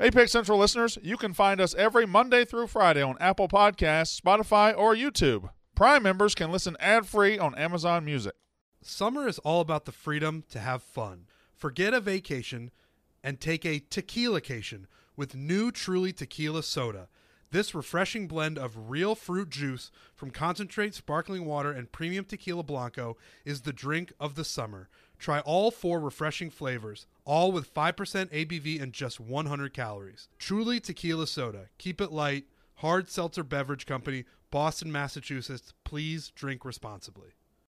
Hey, Pick Central listeners, you can find us every Monday through Friday on Apple Podcasts, Spotify, or YouTube. Prime members can listen ad-free on Amazon Music. Summer is all about the freedom to have fun. Forget a vacation and take a tequila-cation with new Truly Tequila Soda. This refreshing blend of real fruit juice from concentrate sparkling water and premium tequila blanco is the drink of the summer. Try all 4 refreshing flavors, all with 5% ABV and just 100 calories. Truly Tequila Soda. Keep it light. Hard Seltzer Beverage Company, Boston, Massachusetts. Please drink responsibly.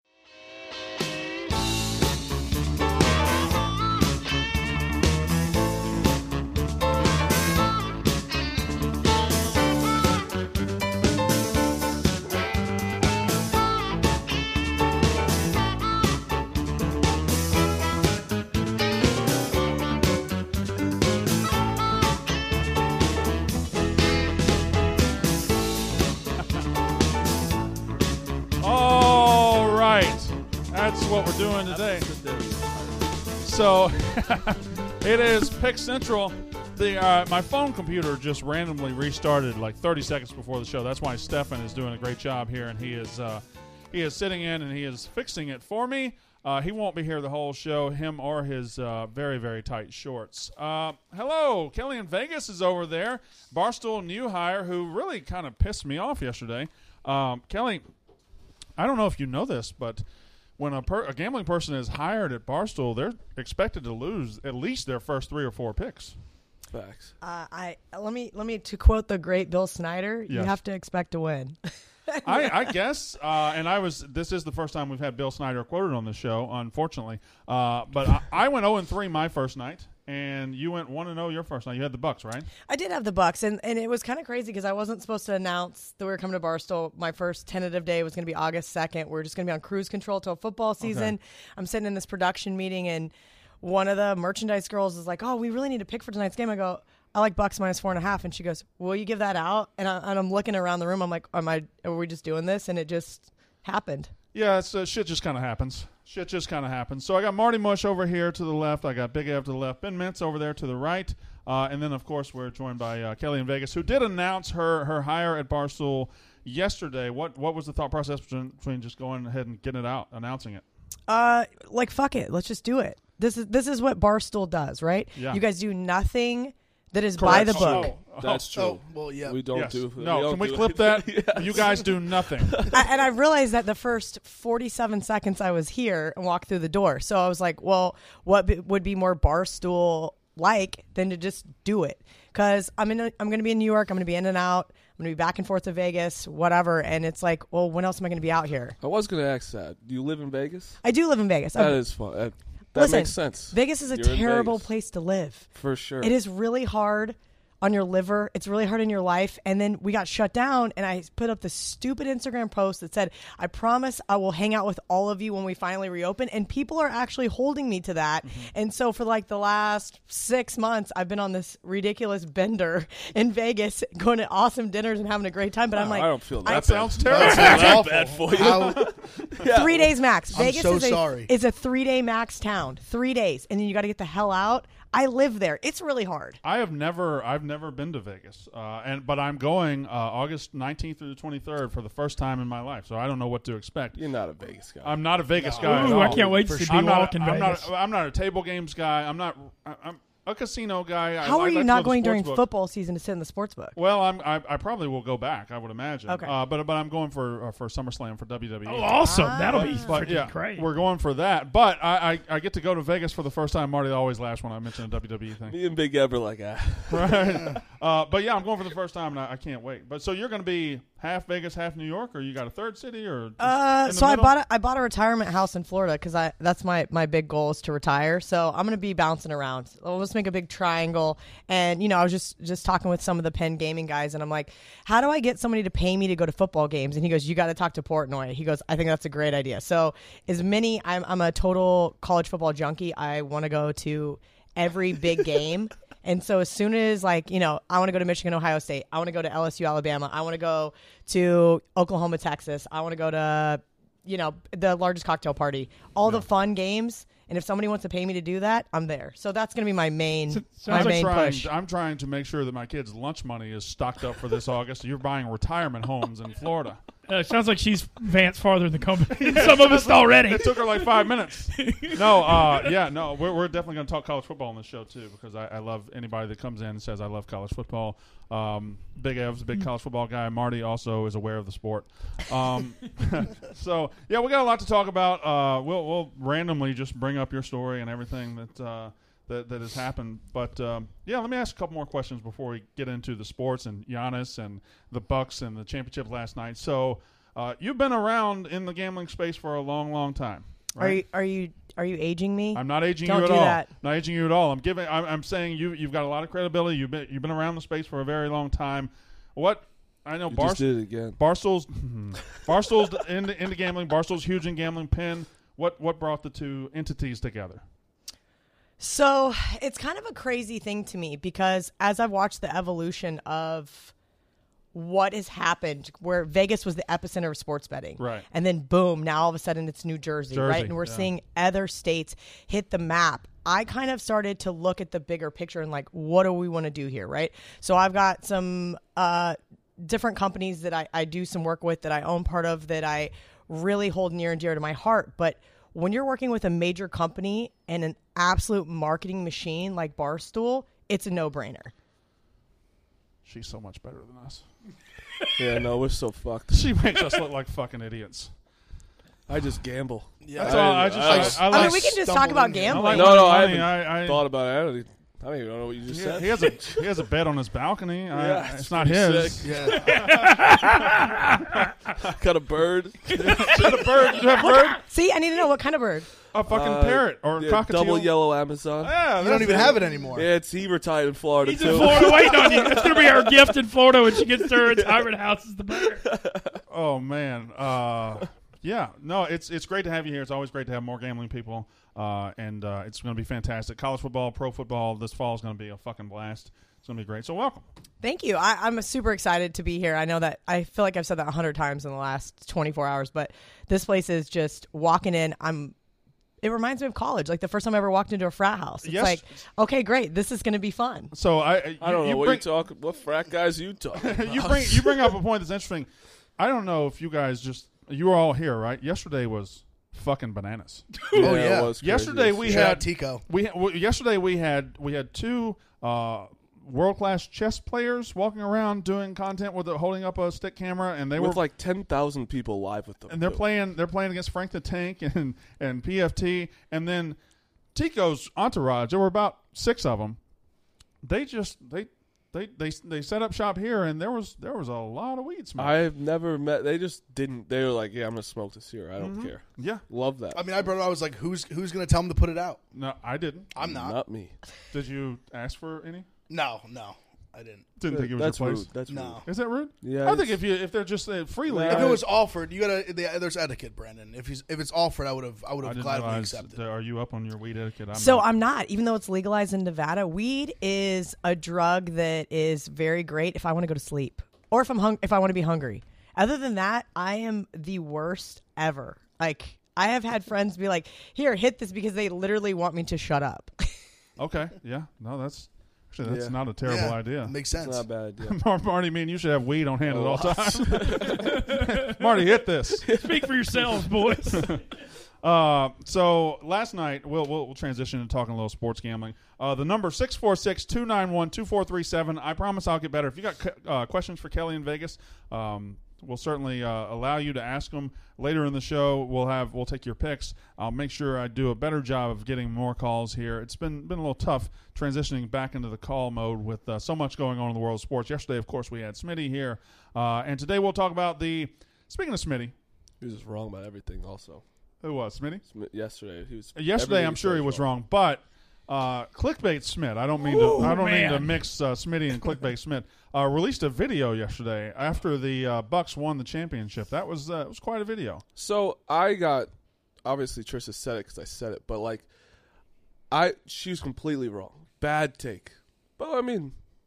That's what we're doing today. So it is Pick Central. My phone computer just randomly restarted like 30 seconds before the show. That's why Stefan is doing a great job here, and he is sitting in and he is fixing it for me. He won't be here the whole show, him or his very, very tight shorts. Hello, Kelly in Vegas is over there. Barstool new hire who really kind of pissed me off yesterday. Kelly, I don't know if you know this, but when a gambling person is hired at Barstool, they're expected to lose at least their first 3 or 4 picks. Facts. Let me to quote the great Bill Snyder, Yes. You have to expect to win. I guess, and this is the first time we've had Bill Snyder quoted on the show, unfortunately. But I went 0-3 my first night, and you went 1-0 your first night. You had the Bucks, right? I did have the Bucks, and it was kind of crazy because I wasn't supposed to announce that we were coming to Barstool. My first tentative day was going to be August 2nd. We're just going to be on cruise control till football season. Okay. I'm sitting in this production meeting, and one of the merchandise girls is like, "Oh, we really need to pick for tonight's game." I go, "I like Bucks -4.5," and she goes, "Will you give that out?" And I'm looking around the room. I'm like, "Are we just doing this?" And it just happened. Yeah, it's shit just kind of happens. Shit just kind of happens. So I got Marty Mush over here to the left. I got Big Ev to the left. Ben Mintz over there to the right. And then, of course, we're joined by Kelly in Vegas, who did announce her hire at Barstool yesterday. What was the thought process between just going ahead and getting it out, announcing it? Fuck it. Let's just do it. This is what Barstool does, right? Yeah. You guys do nothing that is Correct. by the book. That's true. Oh, well, yeah. We don't Yes. do. No, can we clip that? Yes. You guys do nothing. And I realized that the first 47 seconds I was here and walked through the door. So I was like, well, what would be more Barstool like than to just do it? Because I'm going to be in New York. I'm going to be in and out. I'm going to be back and forth to Vegas, whatever. And it's like, well, when else am I going to be out here? I was going to ask that. Do you live in Vegas? I do live in Vegas. That is fun. That Listen, makes sense. Vegas is a You're in terrible Vegas. place to live. For sure. It is really hard on your liver. It's really hard in your life. And then we got shut down, and I put up this stupid Instagram post that said, "I promise I will hang out with all of you when we finally reopen." And people are actually holding me to that. Mm-hmm. And so for like the last 6 months, I've been on this ridiculous bender in Vegas, going to awesome dinners and having a great time. But I'm like, I don't feel that. That sounds terrible. That's bad for you. 3 days max. I'm Vegas so is sorry. It's a 3-day max town. 3 days. And then you got to get the hell out. I live there. It's really hard. I've never been to Vegas, but I'm going August 19th through the 23rd for the first time in my life. So I don't know what to expect. You're not a Vegas guy. I'm not a Vegas guy. Ooh, at I all. can't wait to be walking Vegas. I'm not a table games guy. I'm a casino guy. How I are you like to not go to the going during sports book. football season to sit in the sports book? Well, I probably will go back. I would imagine. Okay. But I'm going for SummerSlam for WWE. Oh, awesome. That'll be But freaking yeah, great. we're going for that. But I get to go to Vegas for the first time. Marty always laughs when I mention a WWE thing. Me and Big Eb are like, Right. But yeah, I'm going for the first time, and I can't wait. But so you're going to be half Vegas, half New York, or you got a third city, or just in the So middle? I bought a retirement house in Florida because that's my big goal is to retire. So I'm going to be bouncing around. Let's make a big triangle. And I was just talking with some of the Penn Gaming guys, and I'm like, how do I get somebody to pay me to go to football games? And he goes, you got to talk to Portnoy. He goes, I think that's a great idea. So I'm a total college football junkie. I want to go to every big game. And so as soon as I want to go to Michigan, Ohio State. I want to go to LSU, Alabama. I want to go to Oklahoma, Texas. I want to go to, the largest cocktail party. All the fun games. And if somebody wants to pay me to do that, I'm there. So that's going to be my main sounds like push. I'm trying to make sure that my kids' lunch money is stocked up for this August. You're buying retirement homes in Florida. Sounds like she's advanced farther in the company than some of us already. It took her like 5 minutes. No, we're definitely going to talk college football on this show too, because I love anybody that comes in and says I love college football. Big Ev's a big college football guy. Marty also is aware of the sport. So yeah, we got a lot to talk about. We'll randomly just bring up your story and everything that has happened. But let me ask a couple more questions before we get into the sports and Giannis and the Bucks and the championship last night. So you've been around in the gambling space for a long, long time. Right? Are you aging me? I'm not aging Don't you at do all. that. Not aging you at all. I'm saying you've got a lot of credibility. You've been around the space for a very long time. What I know, You just did it again. Barstool's into gambling. Barstool's huge in gambling. Penn. What brought the two entities together? So it's kind of a crazy thing to me because as I've watched the evolution of what has happened, where Vegas was the epicenter of sports betting. Right. And then boom, now all of a sudden it's New Jersey. Right? And we're seeing other states hit the map. I kind of started to look at the bigger picture and like, what do we want to do here, right? So I've got some different companies that I do some work with that I own part of that I really hold near and dear to my heart. But when you're working with a major company and an absolute marketing machine like Barstool, it's a no-brainer. She's so much better than us. Yeah, no, we're so fucked. She makes us look like fucking idiots. I just gamble. Yeah. That's all. I I mean, we can just talk about gambling. I I haven't thought about it. I don't even know what you just said. He has a bed on his balcony. Yeah, it's not his. sick. Yeah. Got a bird. Is that a bird? You have a bird? See, I need to know what kind of bird. A fucking parrot or a cockatiel? Double yellow Amazon. Yeah, You don't even have it anymore. Yeah, he retired in Florida He's too. in Florida waiting on you. It's going to be our gift in Florida when she gets to her retirement house is the bird. Oh man. Yeah. No, it's great to have you here. It's always great to have more gambling people. And it's going to be fantastic. College football, pro football this fall is going to be a fucking blast. It's going to be great. So welcome. Thank you. I'm super excited to be here. I know that I feel like I've said that 100 times in the last 24 hours, but this place is just walking in. It reminds me of college, like the first time I ever walked into a frat house. It's like, okay, great. This is going to be fun. So I don't know what you're talking. What frat guys you talking about? you bring up a point that's interesting. I don't know if you guys you were all here, right? Yesterday was fucking bananas. Oh, yeah. It was crazy. Yesterday we Shout had out Tico. Yesterday we had two world-class chess players walking around doing content holding up a stick camera, and they with were like 10,000 people live with them. and they're playing against Frank the Tank and PFT, and then Tico's entourage. There were about 6 of them. They set up shop here, and there was a lot of weed smoke. I've never met. They just didn't. They were like, "Yeah, I'm gonna smoke this here. I don't care." Yeah. Love that. I mean, I brought it up. I was like, who's going to tell him to put it out? No, I didn't. I'm not. Not me. Did you ask for any? No, I didn't. Didn't think it was That's your place. rude. That's No. Is that rude? Yeah, I think if they're just freely. If it was offered, you gotta. There's etiquette, Brandon. If it's offered, I would have I didn't gladly realize accepted. Are you up on your weed etiquette? I'm not. Even though it's legalized in Nevada, weed is a drug that is very great if I want to go to sleep or if I want to be hungry. Other than that, I am the worst ever. Like, I have had friends be like, "Here, hit this," because they literally want me to shut up. Okay. Yeah. No, that's not a terrible Yeah, idea. Makes It's sense. not a bad idea. Marty, me and you should have weed on hand at all times. Marty, hit this. Speak for yourselves, boys. So last night, we'll transition to talking a little sports gambling. The number 646-291-2437. I promise I'll get better. If you got questions for Kelly in Vegas, we'll certainly allow you to ask them later in the show. We'll take your picks. I'll make sure I do a better job of getting more calls here. It's been a little tough transitioning back into the call mode with so much going on in the world of sports. Yesterday, of course, we had Smitty here, and today we'll talk about speaking of Smitty. He was just wrong about everything. Also, Who was Smitty? yesterday he was. Yesterday, I'm sure he was wrong, but Clickbait Smith. I don't mean to mix Smitty and Clickbait Smith. Released a video yesterday after the Bucks won the championship. That was quite a video. So I got, obviously Trisha said it because I said it, but she was completely wrong. Bad take. But I mean,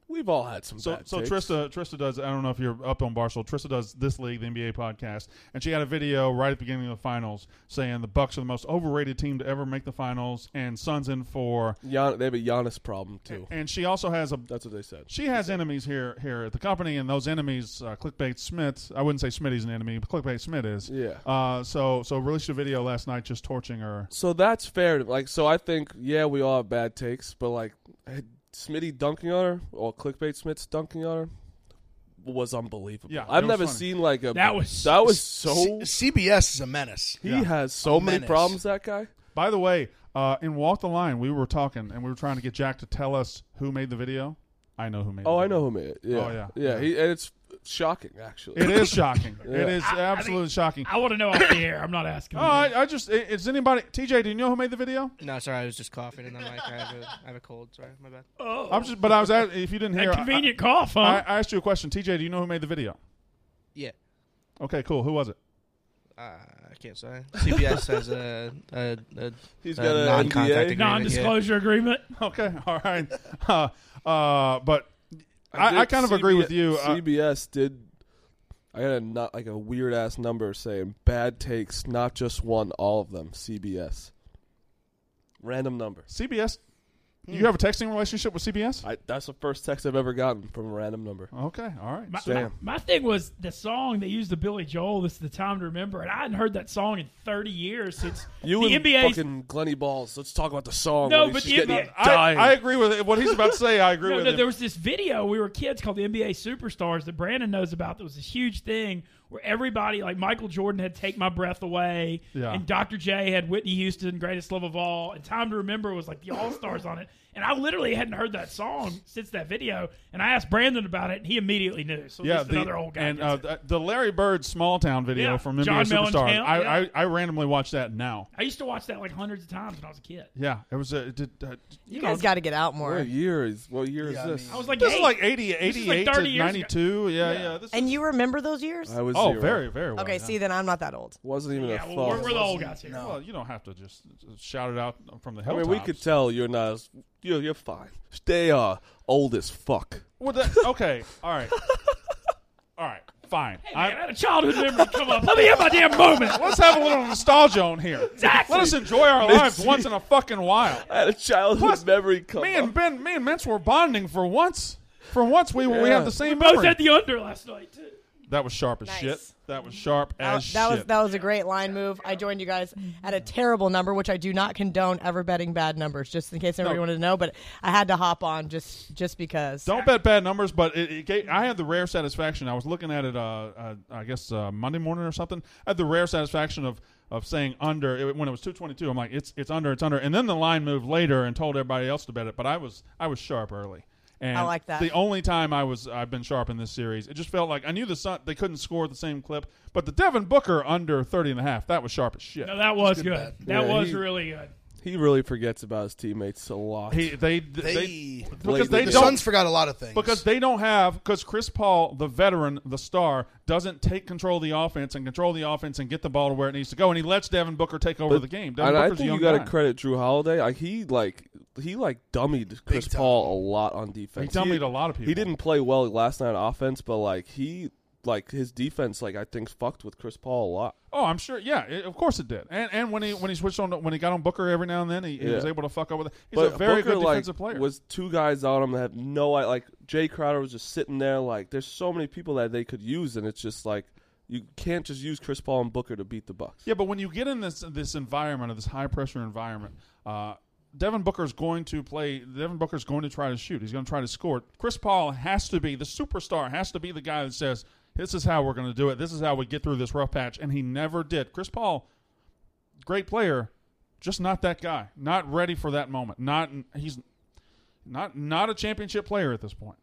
We've all had some So bad so takes. Trista does. I don't know if you're up on Barstool. Trista does This League, the NBA podcast, and she had a video right at the beginning of the finals saying the Bucks are the most overrated team to ever make the finals, and Suns in for. They have a Giannis problem too. And she also has a. That's what they said. She has enemies here at the company, and those enemies, Clickbait Smith. I wouldn't say Smitty's an enemy, but Clickbait Smith is. Yeah. So released a video last night just torching her. So that's fair. Like, so I think, yeah, we all have bad takes, but like Smitty dunking on her or Clickbait Smith's dunking on her was unbelievable. Yeah, I've it was never funny. seen like a That was so. CBS is a menace. He has so many menace. problems. That guy. By the way, in Walk the Line, we were talking and we were trying to get Jack to tell us who made the video. I know who made. Oh, the I video. know who made it. Yeah. Oh, yeah. Yeah. And it's shocking, actually. It is shocking. Yeah. It is absolutely shocking. I want to know off the air. I'm not asking. Oh, I just is anybody? TJ, do you know who made the video? No, sorry, I was just coughing, and I'm like, I have a cold. Sorry, my bad. I was at, if you didn't hear, a convenient cough, huh? I asked you a question. TJ, do you know who made the video? Yeah, Okay, cool. Who was it? I can't say. CBS has a He's got a non-contact NDA? agreement. Non-disclosure agreement. Okay, all right. But I kind of agree with you. CBS did. I got not like a weird ass number saying bad takes, not just one, all of them. CBS. Random number. CBS. You have a texting relationship with CBS? That's the first text I've ever gotten from a random number. Okay, all right. My thing was the song they used the Billy Joel, This is the Time to Remember, and I hadn't heard that song in 30 years since You the and NBA's fucking Glenny Balls. Let's talk about the song. No, when but he's the just getting NBA dying. I agree with it. What he's about to say. I agree with him. there was this video. We were kids called the NBA Superstars that Brandon knows about. That was this huge thing where everybody, like Michael Jordan, had Take My Breath Away, Yeah. and Dr. J had Whitney Houston, Greatest Love of All, and Time to Remember was like the All Stars on it. And I literally hadn't heard that song since that video. And I asked Brandon about it, and he immediately knew. So Yeah, just another old guy. and gets it. the Larry Bird Small Town video Yeah, from NBA John Superstars. Mellencamp, I randomly watched that now. I used to watch that like hundreds of times when I was a kid. Yeah, it was You guys got to get out more. What year is Yeah, this? I was like, This is eight. like 80, This is like 88 30 to years ago. 92. Yeah, Yeah. yeah. This And is- you remember those years? I was oh, zero. very, very well. Okay, yeah. see, then I'm not that old. Wasn't even Yeah, a well, thought. we're the old guys here. Well, you don't have to just shout it out from the I hilltops. mean, we could tell you're not. You're fine. Stay old as fuck. Well, okay, all right. All right, fine. Hey, man, I had a childhood memory come up. Let me have my damn moment. Let's have a little nostalgia on here. Exactly. Let us enjoy our lives once in a fucking while. I had a childhood Plus, memory come Me up. and Mintz were bonding for once. For once, we Yeah. have the We same both memory. had the under last night, too. That was sharp as Nice. shit. That was sharp as shit. That was a great line move. I joined you guys at a terrible number, which I do not condone ever betting bad numbers, just in case everybody wanted to know. But I had to hop on just because. Don't bet bad numbers, but I had the rare satisfaction. I was looking at it, I guess Monday morning or something. I had the rare satisfaction of saying under when it was 222. I'm like, it's under, and then the line moved later and told everybody else to bet it. But I was sharp early. And I like that. The only time I've been sharp in this series, it just felt like I knew the Sun they couldn't score at the same clip, but the Devin Booker under 30.5, that was sharp as shit. No, that was good good. bet. That Yeah, was he- really good. He really forgets about his teammates a lot. They They because they the don't Suns forgot a lot of things because they don't have because Chris Paul, the veteran, the star, doesn't take control of the offense and get the ball to where it needs to go, and he lets Devin Booker take over the game. Devin and I Booker's a think young you got to guy. credit Drew Holiday. Like he dummied Chris time. Paul a lot on defense. He dummied a lot of people. He didn't play well last night on offense, but his defense, I think, fucked with Chris Paul a lot. Oh, I'm sure. Yeah, of course it did. And when he switched on when he got on Booker every now and then, he was able to fuck up with it. He's But a very Booker, good defensive player. Was two guys on him that had no like Jay Crowder was just sitting there. Like there's so many people that they could use, and it's just like you can't just use Chris Paul and Booker to beat the Bucks. Yeah, but when you get in this environment of this high pressure environment, Devin Booker's going to play. Devin Booker's going to try to shoot. He's going to try to score. Chris Paul has to be the superstar. Has to be the guy that says, "This is how we're going to do it. This is how we get through this rough patch." And he never did. Chris Paul, great player, just not that guy. Not ready for that moment. He's not a championship player at this point.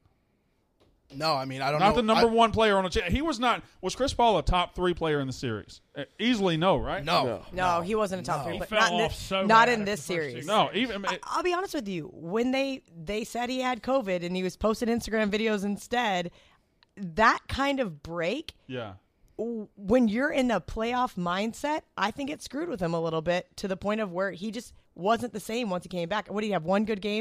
No, I mean I don't know. Not the number one player on a he was not. Was Chris Paul a top 3 player in the series? Easily no, right? No. No, he wasn't a top No. three. He But fell not in off this, so not bad in after this the first series. two No, even I'll be honest with you. When they said he had COVID and he was posting Instagram videos instead, that kind of break, yeah. when you're in a playoff mindset, I think it screwed with him a little bit to the point of where he just wasn't the same once he came back. What did he have? One good game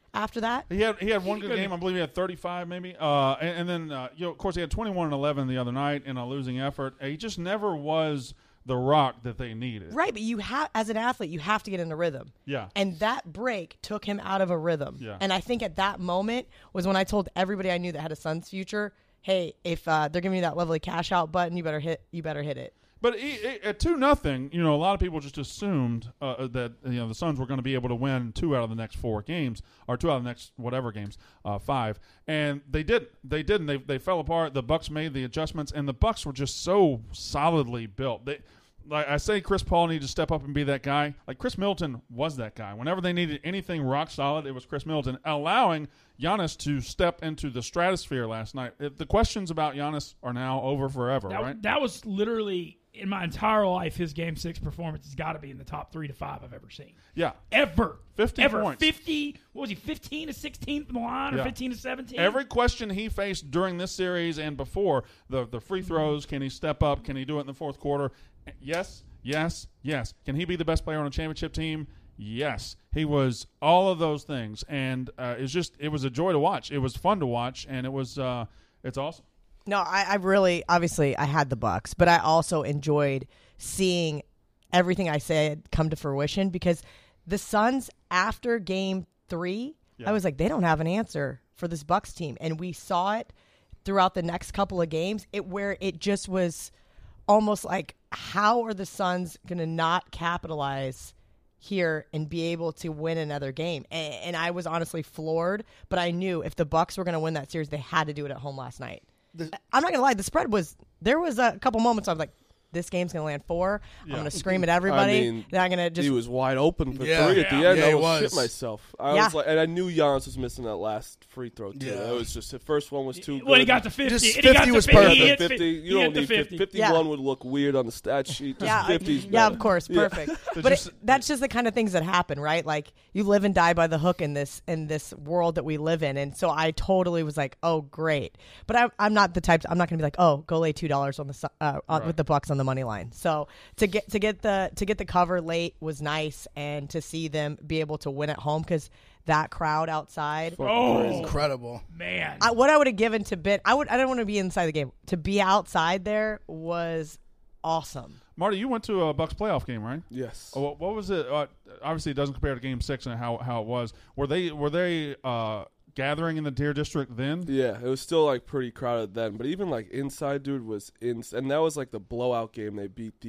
after that. He had one good game. I believe he had 35 maybe. And then, of course, he had 21 and 11 the other night in a losing effort. He just never was the rock that they needed. Right, but you have, as an athlete, you have to get in a rhythm. Yeah. And that break took him out of a rhythm. Yeah. And I think at that moment was when I told everybody I knew that had a Suns future, hey, if they're giving you that lovely cash out button, you better hit it. But at 2-0, a lot of people just assumed that the Suns were going to be able to win 2 out of the next 4 games, or 2 out of the next whatever games, 5, and they didn't. They didn't. They fell apart. The Bucks made the adjustments, and the Bucks were just so solidly built. Like I say, Chris Paul needed to step up and be that guy. Like Chris Middleton was that guy. Whenever they needed anything rock solid, it was Chris Middleton, allowing Giannis to step into the stratosphere last night. The questions about Giannis are now over forever, right? That was literally, in my entire life, his Game 6 performance has got to be in the top 3 to 5 I've ever seen. Yeah. Ever. 50 points. 50, what was he, 15 to 16 from the line, or 15 to 17? Every question he faced during this series and before, the free throws, can he step up? Can he do it in the fourth quarter? Yes, yes, yes. Can he be the best player on a championship team? Yes. He was all of those things, and it was a joy to watch. It was fun to watch, and it's awesome. No, I really, obviously, I had the Bucks, but I also enjoyed seeing everything I said come to fruition, because the Suns, after Game 3, I was like, they don't have an answer for this Bucks team, and we saw it throughout the next couple of games, where it just was almost like, how are the Suns going to not capitalize here and be able to win another game? And I was honestly floored, but I knew if the Bucks were going to win that series, they had to do it at home last night. I'm not going to lie, the spread there was a couple moments I was like, this game's going to land 4. I'm going to scream at everybody. Then I'm going to just. He was wide open for 3 at the end. Yeah, I he was was. shit myself. I was like, and I knew Giannis was missing that last free throw too. Yeah. It was just the first one was too good. When he got to 50, Just and he got 50 to was 50, perfect. he hit 50, you he don't hit the need 50. 51 would look weird on the stat sheet. Just 50's yeah, better. of course, perfect. But that's just the kind of things that happen, right? Like, you live and die by the hook in this world that we live in, and so I totally was like, oh, great. But I'm not the type. I'm not going to be like, oh, go lay $2 on the with the Bucks on the money line. So to get the cover late was nice, and to see them be able to win at home, because that crowd outside. Incredible. Man. What I would have given to bid, I didn't want to be inside the game. To be outside there was awesome. Marty, you went to a Bucks playoff game, right? Yes. Oh, what was it? Obviously, it doesn't compare to Game 6 and how it was. Were they gathering in the Deer District then? Yeah, it was still like pretty crowded then, but even like inside, dude, was and that was like the blowout game. They beat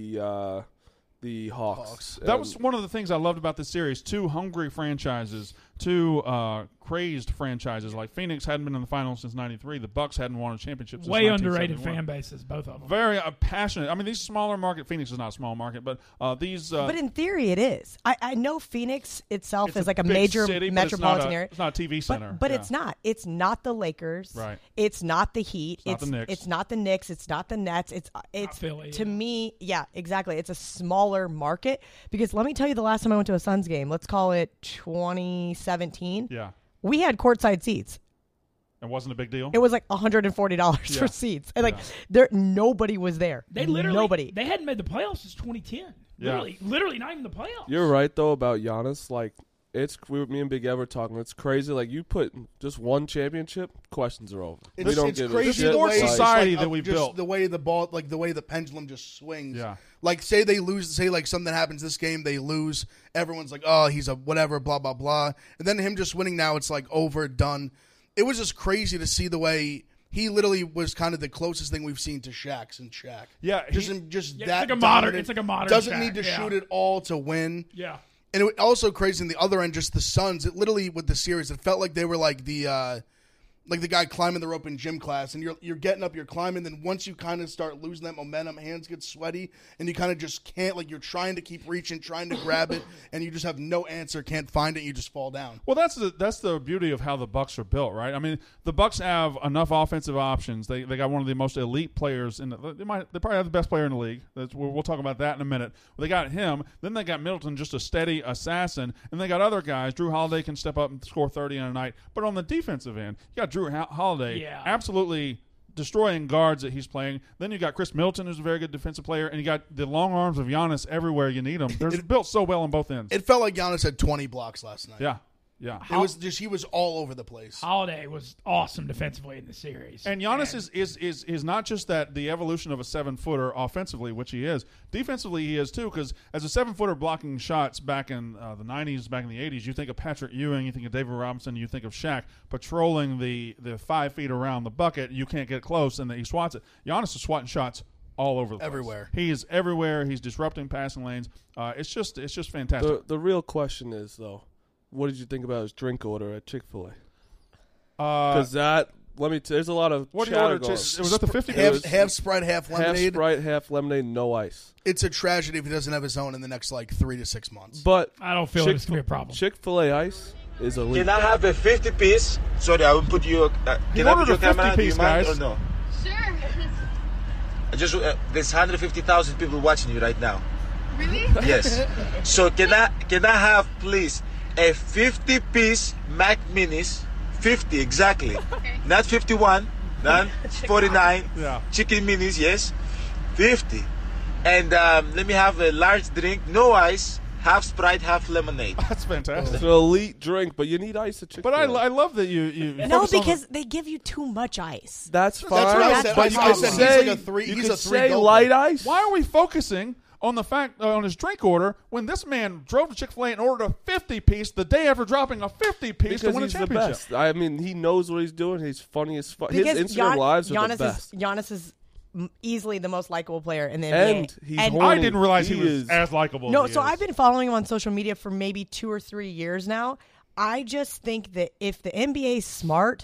the Hawks. That was one of the things I loved about this series. 2 hungry franchises, 2 crazed franchises. Like Phoenix hadn't been in the finals since '93. The Bucks hadn't won a championship since Way underrated 1971. fan bases, both of them. Very passionate. I mean, these smaller market. Phoenix is not a small market, but these. But in theory, it is. I know Phoenix itself it's is like a big major city, but metropolitan area. It's not a TV center. But Yeah. it's not. It's not the Lakers. Right. It's not the Heat. It's not the Knicks. It's not the Knicks. It's not the Nets. It's Philly, to yeah. me, yeah, exactly. It's a smaller market, because let me tell you, the last time I went to a Suns game, let's call it 2017. Yeah. We had courtside seats. It wasn't a big deal. It was like $140 Yeah. for seats, and nobody was there. They literally nobody. They hadn't made the playoffs since 2010. Yeah. Literally not even the playoffs. You're right though about Giannis. Like me and Big Ever talking. It's crazy. Like you put just one championship, questions are over. It's, we don't it's give crazy a shit. the sports way society like, that we just built. the way the ball, like the way the pendulum just swings. Yeah. Like say they lose, say like something happens this game, they lose. Everyone's like, oh, he's a whatever, blah blah blah. And then him just winning now, it's like over, done. It was just crazy to see the way he literally was kind of the closest thing we've seen to Shaq's and Shaq. Yeah, just Yeah, that it's like a modern. dominant. It's like a modern. Doesn't Shaq, need to yeah. shoot it all to win. Yeah. And it was also crazy on the other end, just the Suns. It literally, with the series, it felt like they were like the guy climbing the rope in gym class, and you're getting up, you're climbing, then once you kind of start losing that momentum, hands get sweaty, and you kind of just can't, like you're trying to keep reaching, trying to grab it, and you just have no answer, can't find it, you just fall down. Well, that's the beauty of how the Bucks are built, right? I mean, the Bucks have enough offensive options. They got one of the most elite players in they probably have the best player in the league. We'll talk about that in a minute. Well, they got him. Then they got Middleton, just a steady assassin, and they got other guys. Drew Holiday can step up and score 30 in a night. But on the defensive end, you got Drew Holiday absolutely destroying guards that he's playing. Then you got Chris Middleton, who's a very good defensive player, and you got the long arms of Giannis everywhere you need them. They're built so well on both ends. It felt like Giannis had 20 blocks last night. Yeah. Yeah. It was just he was all over the place. Holiday was awesome defensively in the series. And Giannis is not just that the evolution of a 7-footer offensively, which he is. Defensively, he is too, because as a 7-footer blocking shots back in the 90s, back in the 80s, you think of Patrick Ewing, you think of David Robinson, you think of Shaq patrolling the 5 feet around the bucket. You can't get close, and he swats it. Giannis is swatting shots all over the place. Everywhere. He is everywhere. He's disrupting passing lanes. It's just fantastic. The real question is, though, what did you think about his drink order at Chick-fil-A? Because there's a lot of what chatter order? going. Was that the 50? Half Sprite, half lemonade. Half Sprite, half lemonade, no ice. It's a tragedy if he doesn't have his own in the next 3 to 6 months. But I don't feel it's going to be a problem. Chick-fil-A ice is elite. Can I have a 50 piece? Sorry, I will put you. Can I put your camera? Do you mind guys. or no? Sure. There's 150,000 people watching you right now. Really? Yes. So can I have please a 50-piece Mac Minis? 50 exactly. Okay. Not 51. Not 49. Yeah. Chicken Minis, yes. 50. And let me have a large drink, no ice, half Sprite, half lemonade. That's fantastic. It's an elite drink, but you need ice at Chick-fil-A. But I love that you No, focus on because they give you too much ice. That's fine. That's what I said. But you I can said he's say, like a three- you he's can a three say gulper. light ice. Why are we focusing on the fact on his drink order when this man drove to Chick-fil-A and ordered a 50-piece the day after dropping a 50-piece to Because win a he's the championship? best. I mean, he knows what he's doing. He's funny as fuck. His Because Instagram lives are Giannis the best. Giannis is easily the most likable player in the NBA. And he's horny. I didn't realize he He was is- as likable. No, as he so is. I've been following him on social media for maybe 2 or 3 years now. I just think that if the NBA is smart,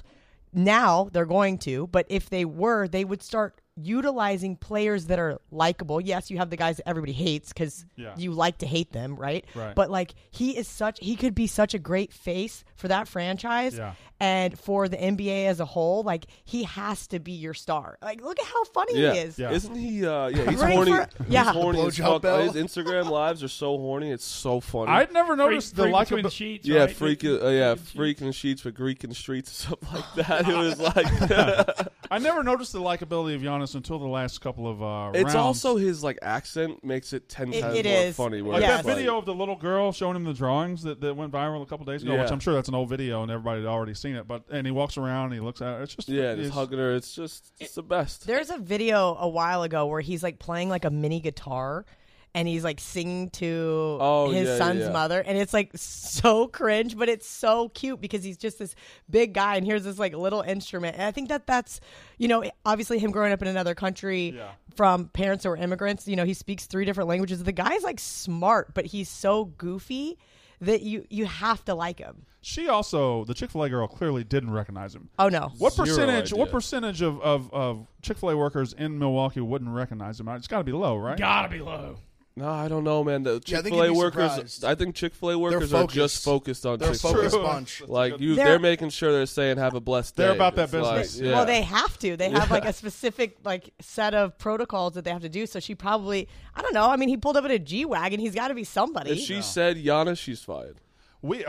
now they're going to, but if they were, they would start utilizing players that are likable. Yes, you have the guys that everybody hates because Yeah. you like to hate them, right? Right. But like he could be such a great face for that franchise Yeah. and for the NBA as a whole. Like he has to be your star. Like look at how funny Yeah. he is. Yeah. Isn't he? Yeah, he's Running horny. for- yeah. He's horny as Blowjob fuck. bell. His Instagram lives are so horny. It's so funny. I'd never noticed the Freak between the likability. sheets. yeah, right? freaking sheets for Greek in the streets or something like that. It was like I never noticed the likability of Giannis until the last couple of it's rounds. also his like accent makes it 10 times it more is. funny. Where Like Yes. it's that video of the little girl showing him the drawings that went viral a couple days ago, which Yeah. I'm sure that's an old video and everybody had already seen it. But he walks around, and he looks at it. It's just yeah, just it's- hugging her. It's the best. There's a video a while ago where he's like playing like a mini guitar and he's like singing to his son's mother, and it's like so cringe, but it's so cute because he's just this big guy and here's this like little instrument. And I think that's obviously him growing up in another country from parents who are immigrants, he speaks 3 different languages. The guy's like smart, but he's so goofy that you have to like him. She also, the Chick-fil-A girl, clearly didn't recognize him. Oh no. What Zero percentage? idea. What percentage of Chick-fil-A workers in Milwaukee wouldn't recognize him? It's got to be low, right? Gotta be low. No, I don't know, man. The Yeah, I think Chick-fil-A you'd be workers. surprised. I think Chick-fil-A workers are just focused on They're a Chick-fil-A. focused bunch. Like They're- they're making sure they're saying "Have a blessed day." They're about that It's like, business. yeah. Well, they have to. They have like a specific like set of protocols that they have to do. So she probably, I don't know. I mean, he pulled up in a G-Wagon. He's got to be somebody. If she said Giannis, she's fired. We.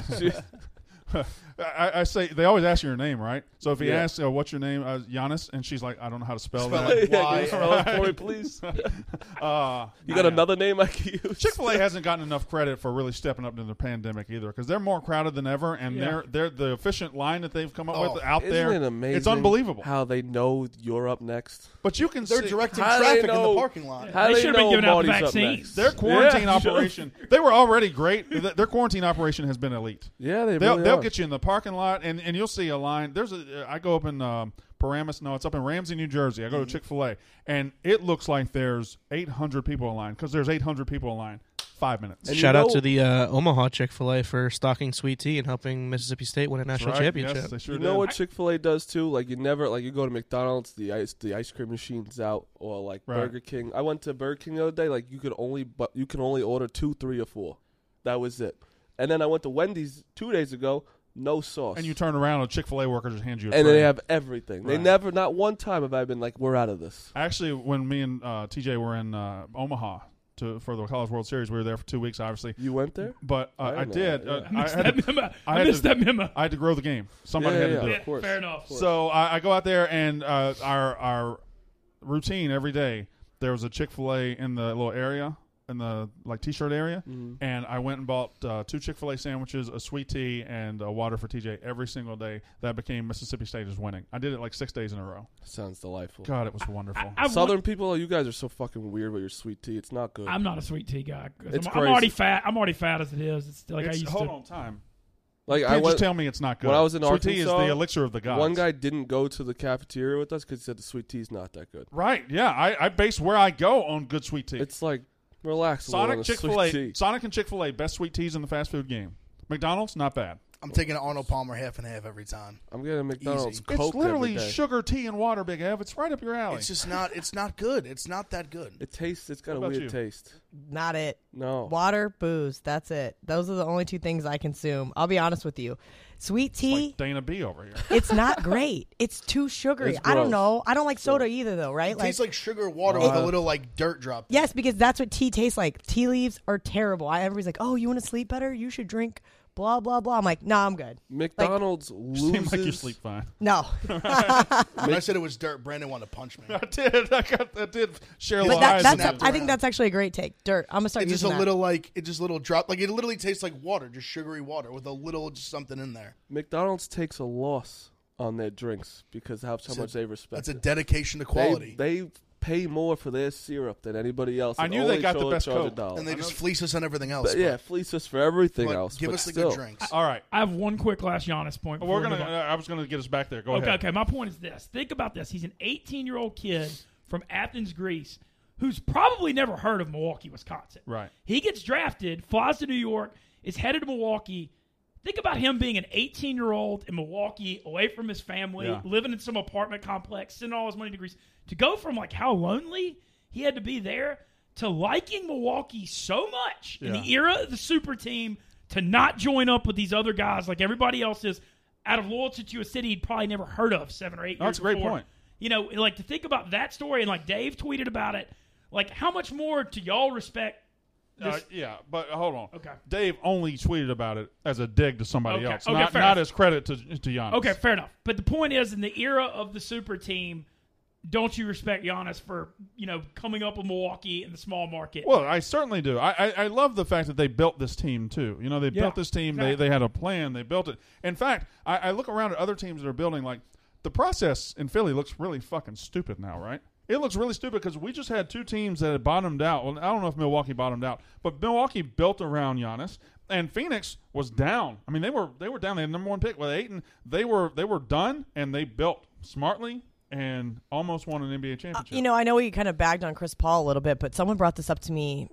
I say they always ask you your name, right? So if he Yeah. asks, "What's your name?" Giannis, and she's like, "I don't know how to spell Spell that." it. Yeah, Why? can you spell it for me, please? You got another name I can use? Chick-fil-A hasn't gotten enough credit for really stepping up to the pandemic either, because they're more crowded than ever, and they're the efficient line that they've come up with out there. Isn't it amazing? It's unbelievable. how they know you're up next. But you can They're see directing How do they traffic in the know? parking lot. How They do should've been know giving out the Marty's up vaccines. next? their quarantine Yeah, sure. operation. They were already great. Their quarantine operation has been elite. Yeah, they They'll really are. get you in the parking lot, and you'll see a line. I go up in Paramus. No, it's up in Ramsey, New Jersey. I go to Chick-fil-A, and it looks like there's 800 people in line because there's 800 people in line. 5 minutes. And Shout you out know- to the Omaha Chick-fil-A for stocking sweet tea and helping Mississippi State win a national Right? championship. Yes, they sure You did. know what Chick-fil-A does too? Like you go to McDonald's, the ice cream machine's out, or like Right. Burger King. I went to Burger King the other day. Like you can only order 2, 3, or 4. That was it. And then I went to Wendy's 2 days ago. No sauce. And you turn around, and Chick-fil-A worker just hands you a and tray. they have everything. They Right. never, not one time have I been like, we're out of this. Actually, when me and TJ were in Omaha for the College World Series, we were there for 2 weeks, obviously. You went there? But I didn't know did. that, yeah. I missed I had that to- memo. I I had missed to- that memo. I had to grow the game. Somebody Yeah, had to yeah, do yeah. it. Of course. Fair enough. So I go out there, and our routine every day, there was a Chick-fil-A in the little area, like T-shirt area, and I went and bought 2 Chick-fil-A sandwiches, a sweet tea, and water for TJ every single day. That became Mississippi State is winning. I did it like 6 days in a row. Sounds delightful. God, it was wonderful. Southern people, you guys are so fucking weird with your sweet tea. It's not good. I'm not a sweet tea guy. It's I'm already fat. I'm already fat as it is. It's like I used hold to. on, time. Like You can't just tell me it's not good. When I was in sweet Arkansas, tea is the elixir of the gods. one guy didn't go to the cafeteria with us because he said the sweet tea's not that good. Right, yeah. I base where I go on good sweet tea. It's like, relax a little on Sonic, the Chick-fil-A, sweet tea. Sonic and Chick-fil-A, best sweet teas in the fast food game. McDonald's, not bad. I'm taking an Arnold Palmer half and half every time. I'm getting a McDonald's Easy. Coke It's literally every day. sugar, tea, and water, Big Ev. It's right up your alley. It's just not. It's not good. It's not that good. It's got What a about weird you? taste. Not it. No. Water, booze. That's it. Those are the only 2 things I consume. I'll be honest with you. Sweet tea, like Dana B over here. it's not great. It's too sugary. It's I don't gross. know. I don't like soda either, though. Right? It tastes like sugar water with a little like dirt drop. Yes, because that's what tea tastes like. Tea leaves are terrible. Everybody's like, "Oh, you want to sleep better? You should drink blah blah blah." I'm like, "Nah, I'm good." McDonald's Seem loses. like you sleep fine. No, When I said it was dirt, Brandon wanted to punch me. I did. I did share but little that, eyes. that's. with snapped you. I think that's actually a great take. Dirt. I'm gonna start It's just using a that. little like it just a little drop. Like it literally tastes like water, just sugary water with a little just something in there. McDonald's takes a loss on their drinks because of how That's much they respect That's a it. dedication to quality. They pay more for their syrup than anybody else. I and knew they only got the charge best a Coke. dollar. and they just fleece us on everything else. But yeah, fleece us for everything but else. give but us the still. good drinks. All right. I have one quick last Giannis point. before We're we gonna. move on. I was gonna get us back there. Go Okay, ahead. okay. My point is this. Think about this. He's an 18-year-old kid from Athens, Greece, who's probably never heard of Milwaukee, Wisconsin. Right. He gets drafted, flies to New York, is headed to Milwaukee. Think about him being an 18-year-old in Milwaukee, away from his family, Yeah. living in some apartment complex, sending all his money to Greece. To go from like how lonely he had to be there to liking Milwaukee so much in the Yeah. era of the super team to not join up with these other guys like everybody else is out of loyalty to a city he'd probably never heard of 7 or 8 years That's a great before. point. You know, like to think about that story and like Dave tweeted about it. Like how much more do y'all respect this? Yeah, but hold on. Okay. Dave only tweeted about it as a dig to somebody Okay. else, Okay, not fair not enough. as credit to Giannis. Okay, fair enough. But the point is, in the era of the super team, don't you respect Giannis for, coming up with Milwaukee in the small market? Well, I certainly do. I love the fact that they built this team too. You know, they built this team. exactly. They had a plan. They built it. In fact, I look around at other teams that are building. Like the process in Philly looks really fucking stupid now, right? It looks really stupid because we just had 2 teams that had bottomed out. Well, I don't know if Milwaukee bottomed out, but Milwaukee built around Giannis, and Phoenix was down. I mean, they were down. They had number 1 pick with Ayton. They were done, and they built smartly and almost won an NBA championship. I know we kind of bagged on Chris Paul a little bit, but someone brought this up to me,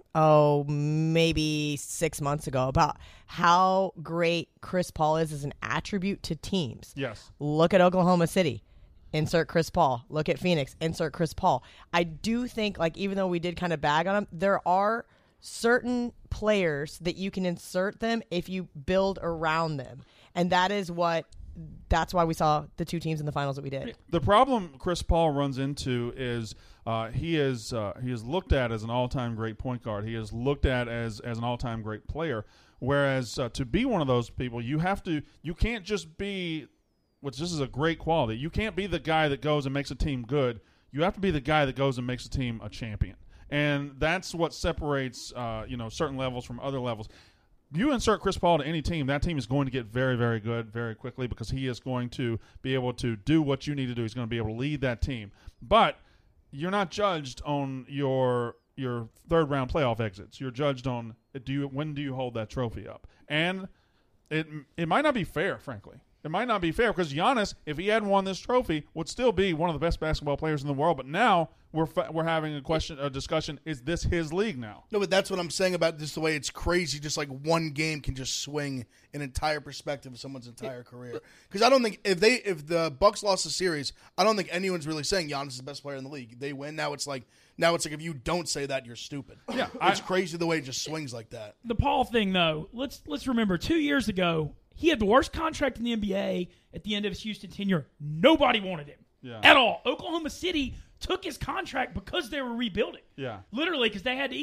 maybe 6 months ago about how great Chris Paul is as an attribute to teams. Yes. Look at Oklahoma City. Insert Chris Paul. Look at Phoenix. Insert Chris Paul. I do think, even though we did kind of bag on him, there are certain players that you can insert them if you build around them. And that's why we saw the 2 teams in the finals that we did. The problem Chris Paul runs into is he is looked at as an all-time great point guard. He is looked at as an all-time great player. Whereas to be one of those people, you can't just be, which this is a great quality. You can't be the guy that goes and makes a team good. You have to be the guy that goes and makes a team a champion. And that's what separates certain levels from other levels. You insert Chris Paul to any team, that team is going to get very, very good very quickly because he is going to be able to do what you need to do. He's going to be able to lead that team. But you're not judged on your third-round playoff exits. You're judged on when do you hold that trophy up. And it might not be fair, frankly. It might not be fair because Giannis, if he hadn't won this trophy, would still be one of the best basketball players in the world. But now we're having a discussion: is this his league now? No, but that's what I'm saying about just the way it's crazy. Just like one game can just swing an entire perspective of someone's entire career. Because I don't think if the Bucks lost the series, I don't think anyone's really saying Giannis is the best player in the league. They win. Now it's like if you don't say that, you're stupid. Yeah, it's crazy the way it just swings like that. The Paul thing, though, let's remember 2 years ago, he had the worst contract in the NBA at the end of his Houston tenure. Nobody wanted him at all. Oklahoma City took his contract because they were rebuilding. Yeah. Literally, because they had to eat it.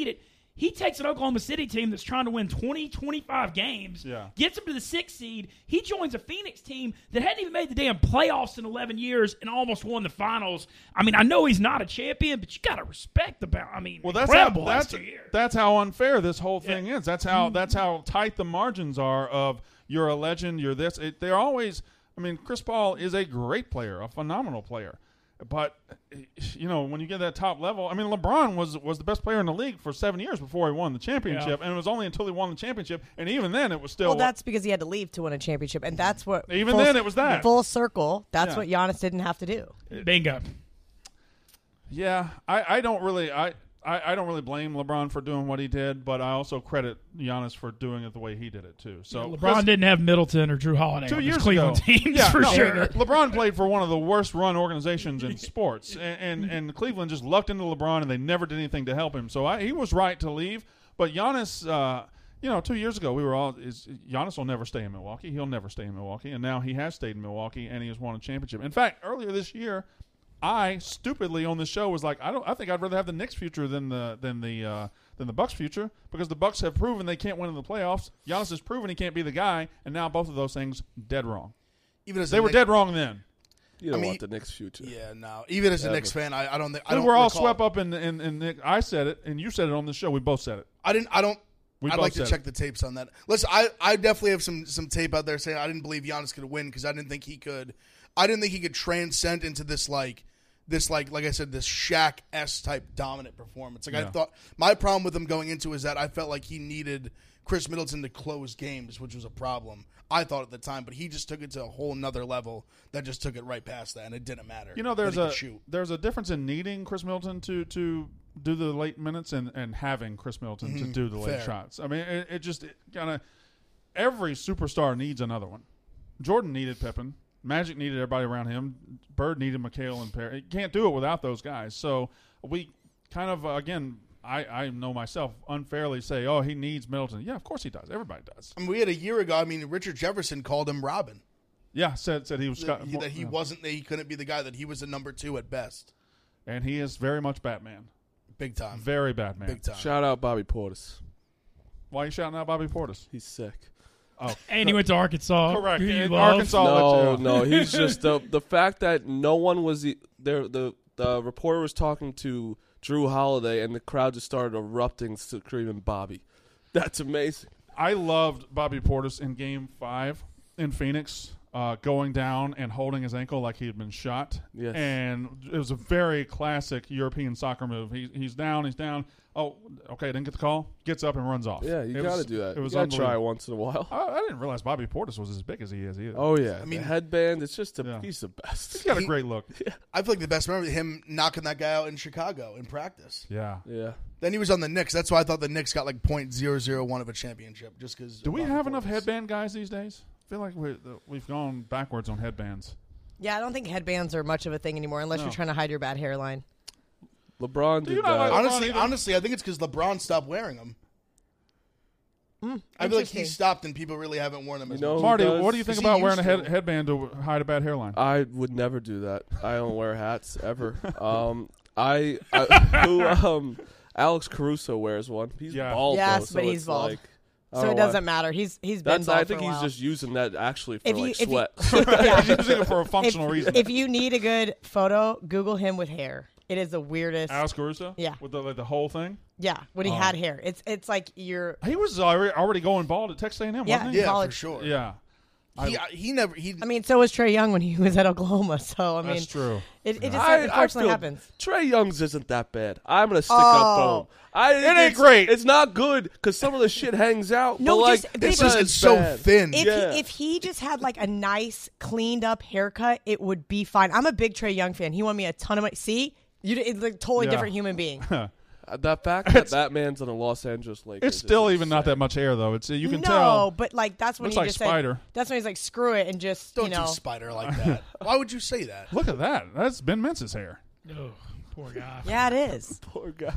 He takes an Oklahoma City team that's trying to win 20, 25 games, gets them to the 6th seed. He joins a Phoenix team that hadn't even made the damn playoffs in 11 years and almost won the finals. I mean, I know he's not a champion, but you got to respect the – I mean, incredible last 2 years. That's how unfair this whole thing is. That's how tight the margins are of you're a legend, you're this. They're always – I mean, Chris Paul is a great player, a phenomenal player. But, when you get that top level, I mean, LeBron was the best player in the league for 7 years before he won the championship, and it was only until he won the championship, and even then it was still. Well, that's because he had to leave to win a championship, and that's what. Even then, it was that full circle. That's what Giannis didn't have to do. Bingo. Yeah, I don't really. I don't really blame LeBron for doing what he did, but I also credit Giannis for doing it the way he did it too. So LeBron didn't have Middleton or Drew Holiday 2 on years his Cleveland ago. teams for sure. LeBron played for one of the worst run organizations in sports, and Cleveland just lucked into LeBron, and they never did anything to help him. So he was right to leave. But Giannis, 2 years ago we were all Giannis will never stay in Milwaukee. He'll never stay in Milwaukee, and now he has stayed in Milwaukee, and he has won a championship. In fact, earlier this year, I stupidly on this show was like, I think I'd rather have the Knicks future than the Bucks future, because the Bucks have proven they can't win in the playoffs. Giannis has proven he can't be the guy, and now both of those things dead wrong. They were dead wrong then. You don't want the Knicks future. Yeah, no. Even as a Knicks fan, I don't think. We're all swept up in I said it, and you said it on the show. We both said it. I'd like to check the tapes on that. Listen, I definitely have some tape out there saying I didn't believe Giannis could win because I didn't think he could. I didn't think he could transcend into this like I said, this Shaq-esque type dominant performance. I thought my problem with him going into is that I felt like he needed Chris Middleton to close games, which was a problem, I thought at the time. But he just took it to a whole nother level that just took it right past that, and it didn't matter. There's a difference in needing Chris Middleton to do the late minutes and having Chris Middleton to do the late shots. I mean, it kind of every superstar needs another one. Jordan needed Pippen. Magic needed everybody around him. Bird needed McHale and Perry. You can't do it without those guys. So we kind of, again, I know myself, unfairly say, oh, he needs Middleton. Yeah, of course he does. Everybody does. I mean, we had a year ago, Richard Jefferson called him Robin. Yeah, said he was that he wasn't, he couldn't be the guy, that he was a number 2 at best. And he is very much Batman. Big time. Very Batman. Big time. Shout out Bobby Portis. Why are you shouting out Bobby Portis? He's sick. Oh, and he went to Arkansas. Correct. Arkansas. No, he's just the fact that no one was there. The reporter was talking to Drew Holiday, and the crowd just started erupting, screaming Bobby. That's amazing. I loved Bobby Portis in Game 5 in Phoenix, going down and holding his ankle like he had been shot. Yes. And it was a very classic European soccer move. He's down. Oh, okay, didn't get the call. Gets up and runs off. Yeah, you got to do that. It was you got to try once in a while. I didn't realize Bobby Portis was as big as he is either. Oh, yeah. I mean, the headband, it's just he's the best. He's got a great look. Yeah. I feel like the best memory of him knocking that guy out in Chicago in practice. Yeah. Yeah. Then he was on the Knicks. That's why I thought the Knicks got like .001 of a championship, just because. Do we have enough headband guys these days? I feel like we've gone backwards on headbands. Yeah, I don't think headbands are much of a thing anymore unless you're trying to hide your bad hairline. LeBron did that. Like honestly, I think it's because LeBron stopped wearing them. I feel like he stopped and people really haven't worn them as much. Marty, what do you think about wearing a headband to hide a bad hairline? I would never do that. I don't wear hats ever. Alex Caruso wears one. He's bald. Yes, though, but he's bald. So it doesn't matter. He's been bald I think for a he's while. just using that actually for sweat. He's using it for a functional reason. If you need a good photo, Google him with hair. It is the weirdest. Alex Caruso? Yeah. With the whole thing? Yeah, when he had hair. It's like you're... He was already going bald at Texas A&M, wasn't he? Yeah, college. for sure. Yeah. He never. I mean, so was Trae Young when he was at Oklahoma. So I mean, that's true. It just unfortunately happens. Trae Young's isn't that bad. I'm gonna stick up for him. It ain't great. It's not good because some of the shit hangs out. No, but it's so thin. If he just had like a nice cleaned up haircut, it would be fine. I'm a big Trae Young fan. He won me a ton of money. See, it's like a totally different human being. The fact that man's on a Los Angeles Lakers. It's still even not that much hair though. It's you can tell. No, but like that's when looks he like just Spider. said. That's when he's like, screw it and just Don't do Spider like that. Why would you say that? Look at that. That's Ben Mentz's hair. Oh, poor guy. Yeah, it is. Poor guy.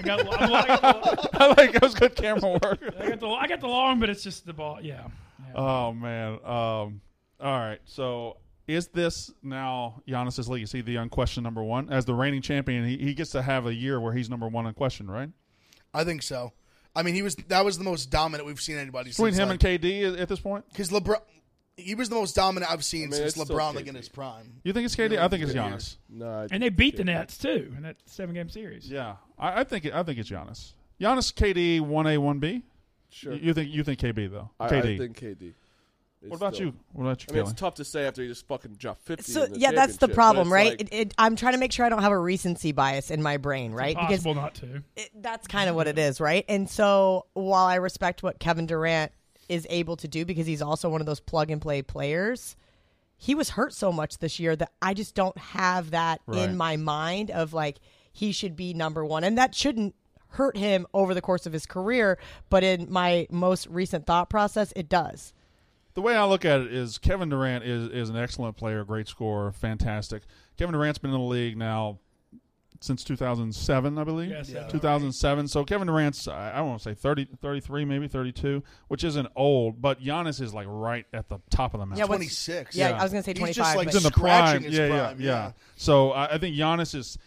I like that was good camera work. I got the long, but it's just the ball. Yeah. Oh man. All right. So is this now Giannis's league? Is he the unquestioned number one as the reigning champion? He gets to have a year where he's number one unquestioned, right? I think so. I mean, that was the most dominant we've seen anybody Between since, him and KD at this point? Because LeBron, he was the most dominant I've seen since it's LeBron, still like in his prime. You think it's KD? I think it's Giannis. No, And they beat the Nets too in that 7-game series. Yeah, I think it's Giannis. Giannis, KD, 1A, 1B. Sure. You think KD though? I KD. think KD. What about you? What about you? I mean, Kelly? it's tough to say after he just fucking dropped 50. So in the yeah, that's the championship, problem, but it's right? like- I'm trying to make sure I don't have a recency bias in my brain, right? Possible not to. That's kind of what it is, right? And so while I respect what Kevin Durant is able to do because he's also one of those plug and play players, he was hurt so much this year that I just don't have that in my mind of like he should be number one, and that shouldn't hurt him over the course of his career. But in my most recent thought process, it does. The way I look at it is Kevin Durant is an excellent player, great scorer, fantastic. Kevin Durant's been in the league now since 2007, I believe. Yes, yeah. 2007. So Kevin Durant's, I don't want to say 30, 33, maybe 32, which isn't old, but Giannis is like right at the top of the mountain. Yeah, 26. Yeah, I was going to say He's 25. just like He's in the scratching prime. his prime. Yeah. So I think Giannis is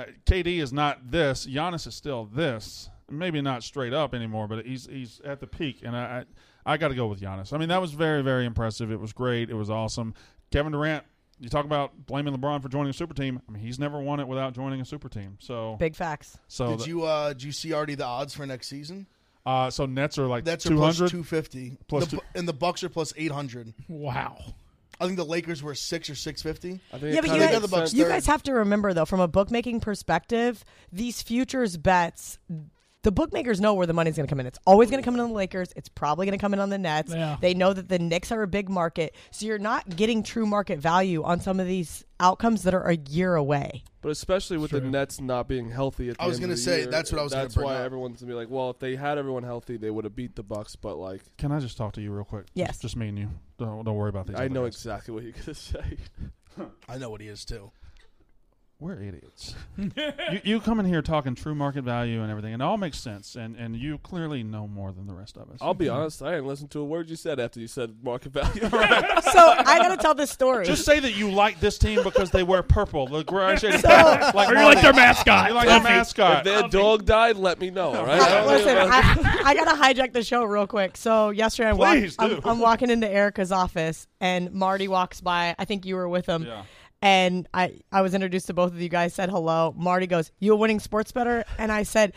KD is not this. Giannis is still this. Maybe not straight up anymore, but he's at the peak, and I got to go with Giannis. I mean, that was very, very impressive. It was great. It was awesome. Kevin Durant, you talk about blaming LeBron for joining a super team. I mean, he's never won it without joining a super team. So Big facts. So Did you see already the odds for next season? so Nets are like Nets are plus 200. 250, Plus and the Bucks are plus 800. Wow. I think the Lakers were 6 or 650. I think Yeah, it but kinda got the makes Bucks sense. you guys have to remember, though, from a bookmaking perspective, these futures bets, the bookmakers know where the money's going to come in. It's always going to come in on the Lakers. It's probably going to come in on the Nets. Yeah. They know that the Knicks are a big market, so you're not getting true market value on some of these outcomes that are a year away. But especially with the Nets not being healthy at the I was end gonna of the say, year, that's what I was gonna That's bring why up. everyone's going to be like, well, if they had everyone healthy, they would have beat the Bucks. But, like, Can I just talk to you real quick? Yes. Just me and you. Don't worry about these. I other know guys. exactly what you're going to say. I know what he is too. We're idiots. you come in here talking true market value and everything, and it all makes sense, and you clearly know more than the rest of us. I'll be honest, I didn't listen to a word you said after you said market value. So I got to tell this story. Just say that you like this team because they wear purple. The graduated So- like Or you like their mascot. You like their if mascot. their dog died, let me know, all right? I don't Listen, know about- I got to hijack the show real quick. So yesterday Please do. I'm walking into Erica's office, and Marty walks by. I think you were with him. Yeah. And I was introduced to both of you guys, said hello. Marty goes, "You a winning sports bettor?" And I said,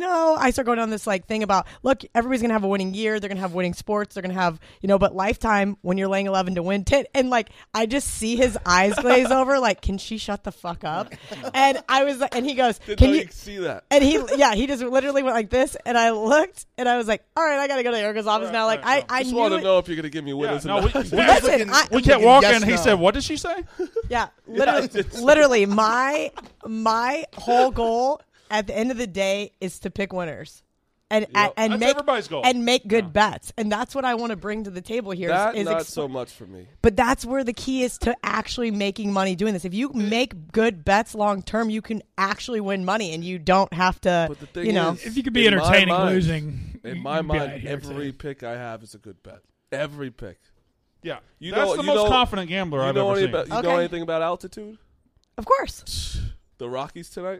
I start going on this like thing about, look, everybody's going to have a winning year. They're going to have winning sports. They're going to have, but lifetime when you're laying 11 to win 10. And like, I just see his eyes glaze over like, can she shut the fuck up? And I was like, and he goes, Didn't can know you could see that? And he just literally went like this. And I looked and I was like, all right, I got to go to Erica's office now. Like, right, I Just knew want to it. know if you're going to give me winners no, or not. Listen, we kept walking. He said, "What did she say?" Yeah, literally, my whole goal at the end of the day is to pick winners, and That's make everybody's goal. and make good bets, and that's what I want to bring to the table here. That is not so much for me. but that's where the key is to actually making money doing this. If you make good bets long term, you can actually win money, and you don't have to. But the thing is, If you could be in my entertaining mind- losing, In you my can be out mind, here, every too. pick I have is a good bet. Every pick. Yeah, You that's know- the you most know- confident gambler I've ever seen. You Okay. know anything about altitude? Of course. The Rockies tonight?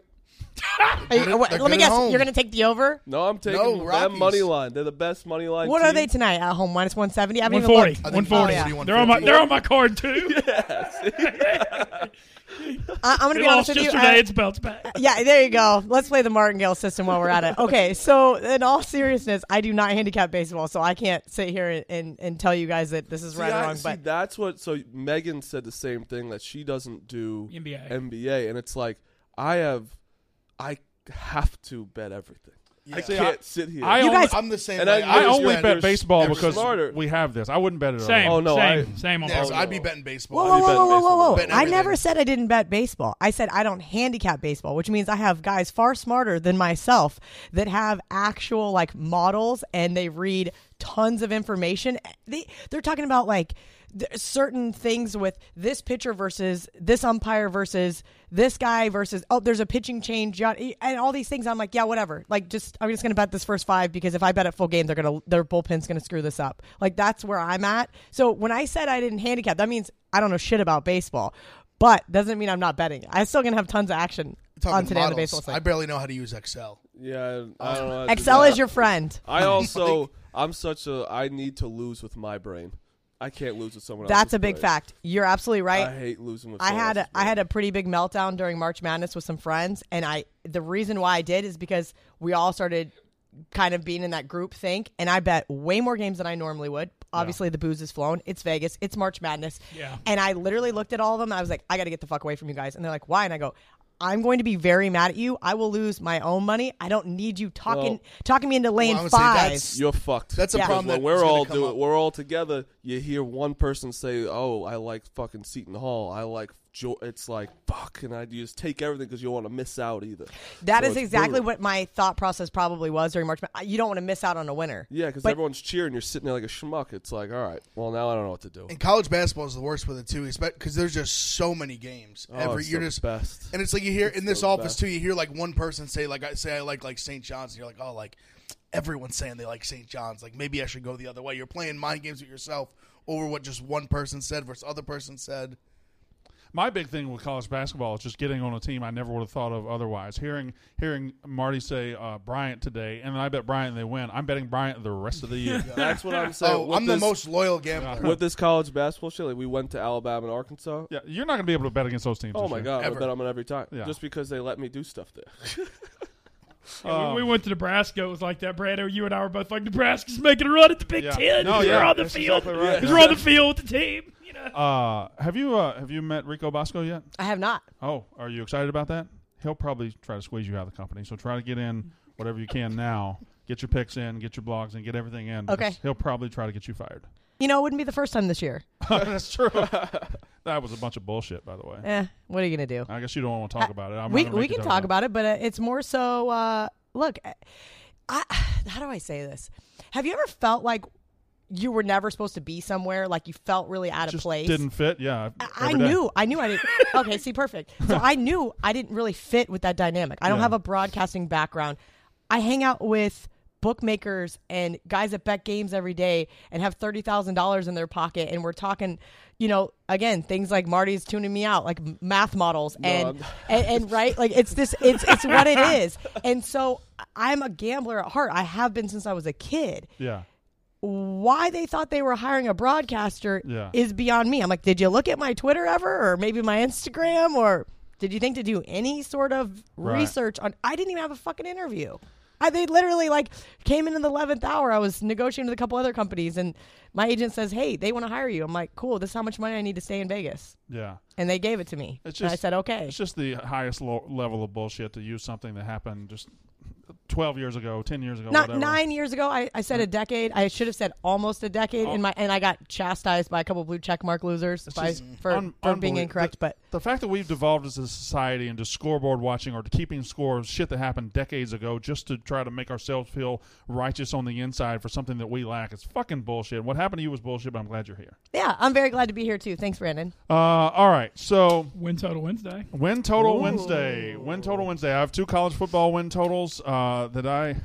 Let me good guess. at home. You're going to take the over. No, I'm taking No, them Rockies. money line. They're the best money line. What team. are they tonight at home? Minus 170. I haven't even 140. looked. I think 140. 140, They're on my card too. I'm going to They be honest lost with you. yesterday. It's belts back. Yeah, there you go. Let's play the Martingale system while we're at it. Okay, so in all seriousness, I do not handicap baseball, so I can't sit here and tell you guys that this is right or wrong. But that's what. So Megan said the same thing, that she doesn't do NBA. and it's like I have to bet everything. I See, can't sit here. I You only, guys- I'm the same And way. I only You're bet baseball you're because smarter. we have this. I wouldn't bet it. Same. Oh, no, Same on Yeah, both. so I'd be betting baseball. whoa, I'll be whoa, betting whoa, whoa, baseball. whoa, whoa! Betting I everything. never said I didn't bet baseball. I said I don't handicap baseball, which means I have guys far smarter than myself that have actual like models and they read tons of information. They're talking about like certain things with this pitcher versus this umpire versus this guy versus there's a pitching change and all these things. I'm like, yeah, whatever. Like I'm just gonna bet this first 5 because if I bet at full game, their bullpen's gonna screw this up. Like that's where I'm at. So when I said I didn't handicap, that means I don't know shit about baseball, but doesn't mean I'm not betting. I'm still gonna have tons of action. talking on Today on the models. Baseball site. I barely know how to use Excel. Yeah, I don't know. how to do Excel that. is your friend. I need to lose with my brain. I can't lose with someone That's else's a big brain. fact. You're absolutely right. I hate losing with I someone else's I brain. had a pretty big meltdown during March Madness with some friends, and the reason why I did is because we all started kind of being in that group think, and I bet way more games than I normally would. Obviously, the booze is flown. It's Vegas. It's March Madness. Yeah. And I literally looked at all of them, and I was like, I got to get the fuck away from you guys. And they're like, why? And I go, I'm going to be very mad at you. I will lose my own money. I don't need you talking me into laying I would say five. You're fucked. That's a Because problem when that we're is gonna all come up. we're all together. You hear one person say, "Oh, I like fucking Seton Hall. I like." It's like fuck, and you just take everything because you don't want to miss out either. That So is it's exactly brutal. what my thought process probably was during March Madness. You don't want to miss out on a winner. Yeah, because But- everyone's cheering. You're sitting there like a schmuck. It's like, all right, well now I don't know what to do. And college basketball is the worst with it too, because there's just so many games. It's You're the just best. and it's like you hear in this the office best. too. You hear like one person say like I like St. John's. And you're like, oh, like everyone's saying they like St. John's. Like maybe I should go the other way. You're playing mind games with yourself over what just one person said versus other person said. My big thing with college basketball is just getting on a team I never would have thought of otherwise. Hearing Marty say Bryant today, and I bet Bryant they win. I'm betting Bryant the rest of the year. That's what I'm saying. Oh, With I'm the this- most loyal gambler. with this college basketball shit. Like we went to Alabama and Arkansas. Yeah, you're not going to be able to bet against those teams. Oh this my year. god, Ever. I bet on it every time. Yeah. Just because they let me do stuff there. When we went to Nebraska, it was like that, Brando. You and I were both like, Nebraska's making a run at the Big Yeah. Ten. No, We're yeah, on the that's field. exactly right. Because we're on the field with the team. You know. Have you met Rico Bosco yet? I have not. Oh, are you excited about that? He'll probably try to squeeze you out of the company. So try to get in whatever you can now. Get your picks in, get your blogs in, get everything in. Okay. because He'll probably try to get you fired. You know, it wouldn't be the first time this year. That's true. That was a bunch of bullshit, by the way. What are you going to do? I guess you don't want to talk about it. I'm We not gonna make you can talk about it, but it's more so, look, how do I say this? Have you ever felt like you were never supposed to be somewhere, like you felt really out of Just place? didn't fit. Yeah, I every day. knew I didn't. Okay, see, perfect. So I knew I didn't really fit with that dynamic. I don't Yeah. have a broadcasting background. I hang out with bookmakers and guys that bet games every day and have $30,000 in their pocket, and we're talking, again, things like Marty's tuning me out, like math models, and right, like it's what it is. And so I'm a gambler at heart. I have been since I was a kid. Yeah. Why they thought they were hiring a broadcaster Yeah. is beyond me. I'm like, did you look at my Twitter ever, or maybe my Instagram, or did you think to do any sort of Right. research on? I didn't even have a fucking interview. They literally came in the 11th hour. I was negotiating with a couple other companies, and my agent says, "Hey, they want to hire you." I'm like, "Cool. This is how much money I need to stay in Vegas," Yeah. and they gave it to me. It's and I just- said, "Okay." It's just the highest level of bullshit to use something that happened just 12 years ago, 10 years ago, Not whatever. 9 years ago. I said a decade. I should have said almost a decade and I got chastised by a couple blue check mark losers It's by, just for being unbelievable. incorrect. But The fact that we've devolved as a society into scoreboard watching or to keeping score of shit that happened decades ago just to try to make ourselves feel righteous on the inside for something that we lack is fucking bullshit. What happened to you was bullshit, but I'm glad you're here. yeah, I'm very glad to be here too. Thanks, Brandon. All right, so Win total Wednesday. win total Wednesday. Win total Wednesday. I have two college football win totals that I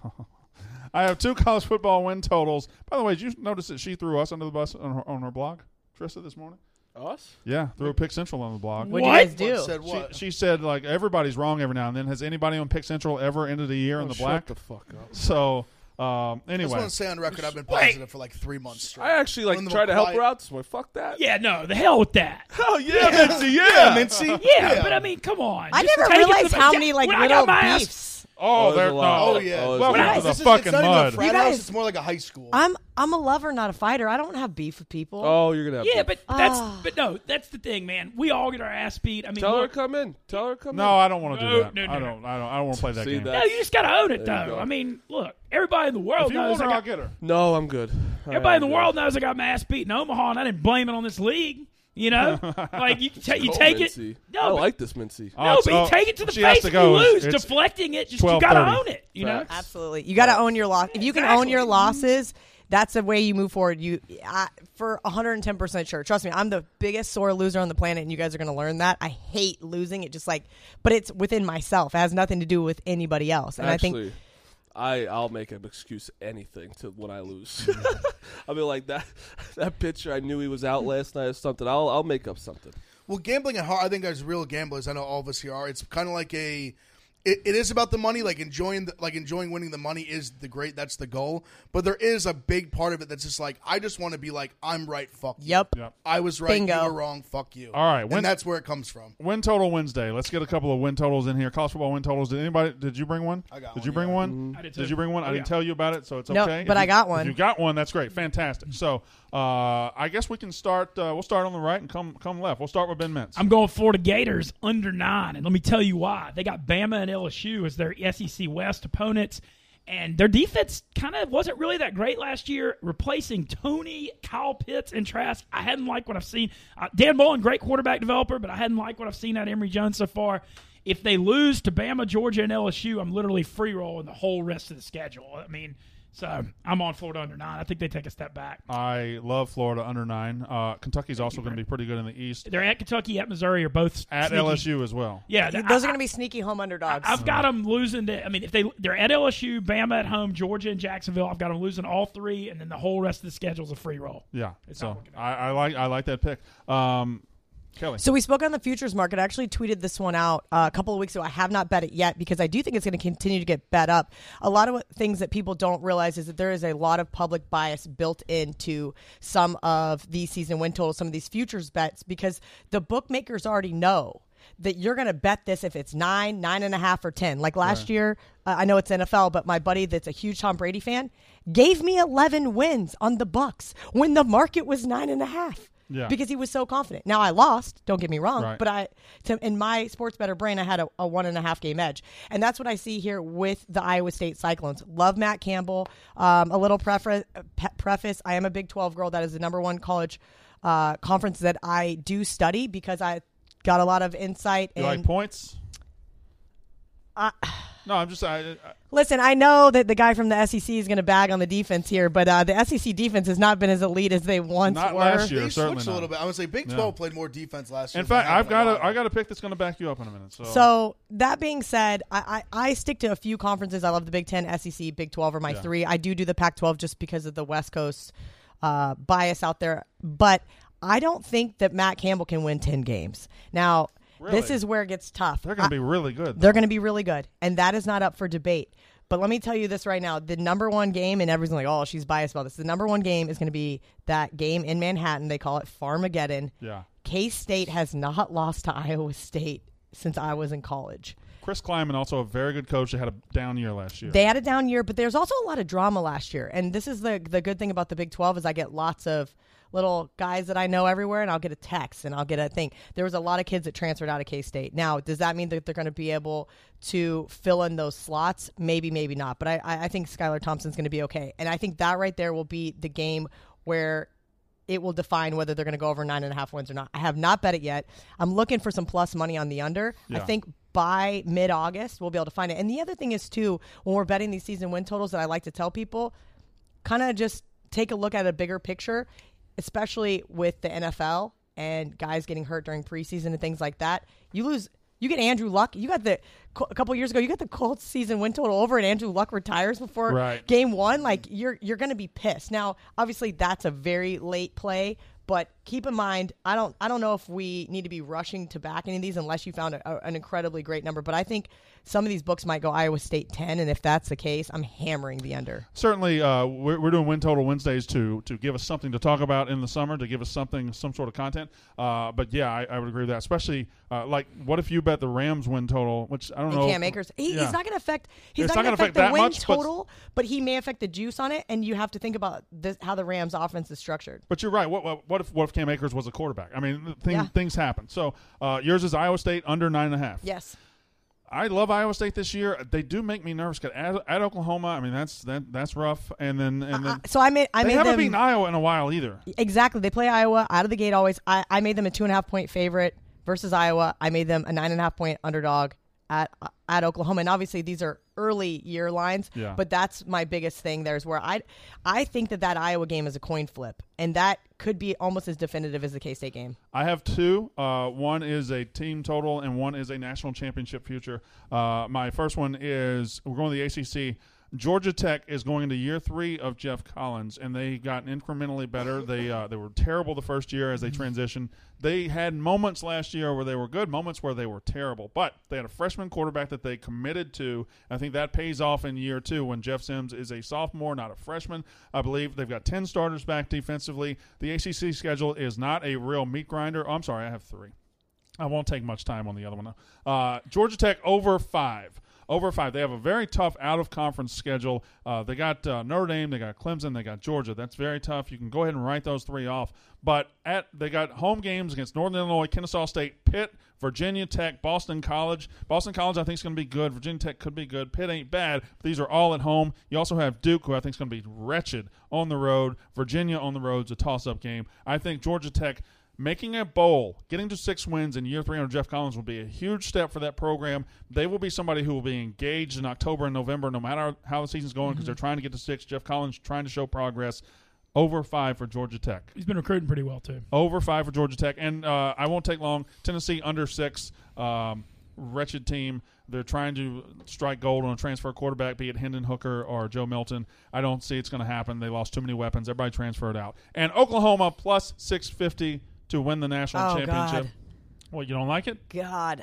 have two college football win totals. By the way, did you notice that she threw us under the bus on her blog, Trista, this morning? Us? Yeah, threw Pick Central on the blog. What do you guys do? Said what? She said, like, everybody's wrong every now and then. Has anybody on Pick Central ever ended a year in the black? Shut the fuck up. So, I just anyway. want to say on record, I've been positive for like 3 months straight. I actually When the tried to help quiet- her out this morning. Fuck that. Yeah, no, the hell with that. Hell yeah, Mincy. Yeah, Mincy. Yeah, but I mean, come on. I Just never take it to realized the- how Yeah, many when I little got my ass- beefs. Oh, there's there. a lot. No. Oh yeah. Oh, Welcome Guys, to the This is- fucking it's not even a mud. frat You guys- house. It's more like a high school. I'm a lover, not a fighter. I don't have beef with people. Oh, you're gonna have. Yeah, beef. but no, that's the thing, man. We all get our ass beat. I mean, tell her to look, come in. Tell her to come No, in. I don't want to do No, that. no, no, I don't want to play that See game. that? no, you just gotta own it, There you though. go. I mean, look, everybody in the world If you knows. want her, I I'll got, get her. No, I'm good. everybody in the I'm world good. knows I got my ass beat in Omaha, and I didn't blame it on this league. You know, like you Go, take it. Mincy. No, I but- like this Mincy. No, but you take it to the she has face to if go. you lose. It's Deflecting it, just you 12:30. gotta own it. You know, Facts. Absolutely. You got to own your loss. If you can own your Exactly. losses, that's the way you move forward. For 110% sure. Trust me, I'm the biggest sore loser on the planet, and you guys are going to learn that. I hate losing. It just but it's within myself. It has nothing to do with anybody else. And Actually, I think I'll make an excuse anything to when I lose. I'll be like that picture. I knew he was out last night or something. I'll make up something. Well, gambling at heart, I think as real gamblers, I know all of us here are. It's kind of like it is about the money. Like enjoying winning the money is that's the goal. But there is a big part of it that's just like, I just want to be like, I'm right, fuck you. Yep. I was right, Bingo. you were wrong, fuck you. All right, and that's where it comes from. Win total Wednesday. Let's get a couple of win totals in here. College football win totals. Did you bring one? I got one. Did you bring one? I did too. Did you bring one? I didn't tell you about it, so it's No, okay. but I got one. If you got one, that's great. Fantastic. So I guess we can start. We'll start on the right and come left. We'll start with Ben Mintz. I'm going Florida Gators under 9, and let me tell you why. They got Bama and LSU as their SEC West opponents, and their defense kind of wasn't really that great last year. Replacing Tony, Kyle Pitts, and Trask, I hadn't liked what I've seen. Dan Mullen, great quarterback developer, but I hadn't liked what I've seen out of Emory Jones so far. If they lose to Bama, Georgia, and LSU, I'm literally free rolling the whole rest of the schedule. I mean, so I'm on Florida under 9. I think they take a step back. I love Florida under 9. Kentucky's also going to be pretty good in the East. They're at Kentucky, at Missouri, are both at sneaky. LSU as well. Yeah, Those are going to be sneaky home underdogs. I've got them losing to. I mean, if they're at LSU, Bama at home, Georgia and Jacksonville, I've got them losing all 3, and then the whole rest of the schedule's a free roll. Yeah, It's so not looking I like that pick. Kelly. So we spoke on the futures market. I actually tweeted this one out a couple of weeks ago. I have not bet it yet because I do think it's going to continue to get bet up. A lot of things that people don't realize is that there is a lot of public bias built into some of these season win totals, some of these futures bets, because the bookmakers already know that you're going to bet this if it's 9, 9.5, or 10. Like last year, I know it's NFL, but my buddy that's a huge Tom Brady fan gave me 11 wins on the Bucs when the market was 9.5. Yeah. Because he was so confident. Now I lost, don't get me wrong, Right. but in my sports bettor brain, I had a 1.5 game edge. And that's what I see here with the Iowa State Cyclones. Love Matt Campbell. A little preface, I am a Big 12 girl. That is the number one college conference that I do study because I got a lot of insight. You like points? No, I'm just. Listen, I know that the guy from the SEC is going to bag on the defense here, but the SEC defense has not been as elite as they once Not were. last year, They certainly switched not. a little bit. I would say Big 12 played more defense last year. In fact, I than got a pick that's going to back you up in a minute. So that being said, I stick to a few conferences. I love the Big 10, SEC, Big 12 are my 3. I do the Pac-12 just because of the West Coast bias out there. But I don't think that Matt Campbell can win 10 games. Now, this is where it gets tough. They're going to be really good. They're going to be really good, and that is not up for debate. But let me tell you this right now. The number one game, and everyone's like, oh, she's biased about this. The number one game is going to be that game in Manhattan. They call it Farmageddon. Yeah. K-State has not lost to Iowa State since I was in college. Chris Kleiman, also a very good coach. They had a down year last year. They had a down year, but there's also a lot of drama last year. And this is the good thing about the Big 12 is I get lots of little guys that I know everywhere, and I'll get a text and I'll get a thing. There was a lot of kids that transferred out of K-State. Now, does that mean that they're going to be able to fill in those slots? Maybe, maybe not. But I think Skylar Thompson's going to be okay. And I think that right there will be the game where it will define whether they're going to go over 9.5 wins or not. I have not bet it yet. I'm looking for some plus money on the under. Yeah. I think by mid-August, we'll be able to find it. And the other thing is, too, when we're betting these season win totals that I like to tell people, kind of just take a look at a bigger picture, especially with the NFL and guys getting hurt during preseason and things like that. You get Andrew Luck. You got a couple years ago, you got the Colts season win total over and Andrew Luck retires before game 1. Like, you're going to be pissed. Now, obviously, that's a very late play, but keep in mind, I don't know if we need to be rushing to back any of these unless you found an incredibly great number. But I think some of these books might go Iowa State 10, and if that's the case, I'm hammering the under. Certainly, we're doing Win Total Wednesdays to give us something to talk about in the summer, to give us some sort of content. But yeah, I would agree with that. Especially like, what if you bet the Rams win total, which I don't know. Cam Akers, he's not going to affect. He's It's not going to affect the that win much, total, but he may affect the juice on it. And you have to think about how the Rams' offense is structured. But you're right. What if Cam Akers was a quarterback? I mean, things happen. So yours is Iowa State under 9.5. Yes. I love Iowa State this year. They do make me nervous. At Oklahoma, I mean that's rough. And then So I made they haven't them beaten Iowa in a while either. Exactly. They play Iowa out of the gate always. I made them a 2.5 point favorite versus Iowa. I made them a 9.5 point underdog at Oklahoma. And obviously these are early year lines, but that's my biggest thing there is where I think that Iowa game is a coin flip, and that could be almost as definitive as the K-State game. I have two. One is a team total, and one is a national championship future. My first one is we're going to the ACC. Georgia Tech is going into year 3 of Jeff Collins, and they got incrementally better. They were terrible the first year as they transitioned. They had moments last year where they were good, moments where they were terrible. But they had a freshman quarterback that they committed to. I think that pays off in year 2 when Jeff Sims is a sophomore, not a freshman. I believe they've got 10 starters back defensively. The ACC schedule is not a real meat grinder. Oh, I'm sorry, I have 3. I won't take much time on the other one, though. Georgia Tech over 5. Over 5. They have a very tough out-of-conference schedule. They got Notre Dame, they got Clemson, they got Georgia. That's very tough. You can go ahead and write those 3 off. But they got home games against Northern Illinois, Kennesaw State, Pitt, Virginia Tech, Boston College. Boston College I think is going to be good. Virginia Tech could be good. Pitt ain't bad. These are all at home. You also have Duke, who I think is going to be wretched on the road. Virginia on the road is a toss-up game. I think Georgia Tech making a bowl, getting to 6 wins in year 3 under Jeff Collins will be a huge step for that program. They will be somebody who will be engaged in October and November no matter how the season's going because they're trying to get to 6. Jeff Collins trying to show progress. Over 5 for Georgia Tech. He's been recruiting pretty well, too. Over 5 for Georgia Tech. And I won't take long. Tennessee under 6. Wretched team. They're trying to strike gold on a transfer quarterback, be it Hendon Hooker or Joe Milton. I don't see it's going to happen. They lost too many weapons. Everybody transferred out. And Oklahoma plus 650 to win the national championship. God. Well, you don't like it? God,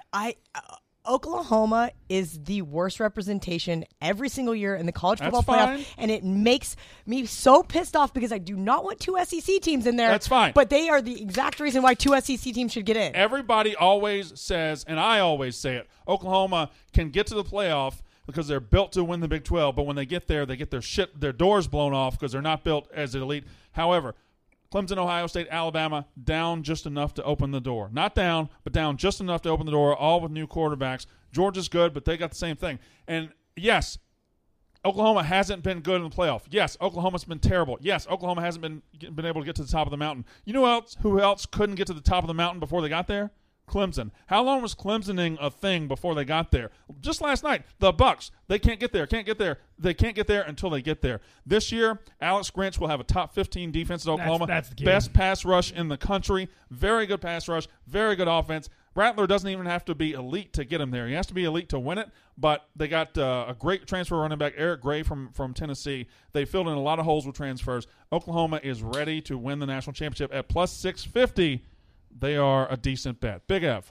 Oklahoma is the worst representation every single year in the college football playoff, and it makes me so pissed off because I do not want 2 SEC teams in there. That's fine. But they are the exact reason why 2 SEC teams should get in. Everybody always says, and I always say it, Oklahoma can get to the playoff because they're built to win the Big 12, but when they get there, they get their doors blown off because they're not built as an elite. However, Clemson, Ohio State, Alabama, down just enough to open the door. Not down, but down just enough to open the door, all with new quarterbacks. Georgia's good, but they got the same thing. And, yes, Oklahoma hasn't been good in the playoff. Yes, Oklahoma's been terrible. Yes, Oklahoma hasn't been able to get to the top of the mountain. You know who else couldn't get to the top of the mountain before they got there? Clemson. How long was Clemsoning a thing before they got there? Just last night, the Bucks. They can't get there. They can't get there until they get there. This year, Alex Grinch will have a top 15 defense at Oklahoma. That's the key. Best pass rush in the country. Very good pass rush. Very good offense. Rattler doesn't even have to be elite to get him there. He has to be elite to win it, but they got a great transfer running back, Eric Gray from Tennessee. They filled in a lot of holes with transfers. Oklahoma is ready to win the national championship at plus 650. They are a decent bet. Big Ev.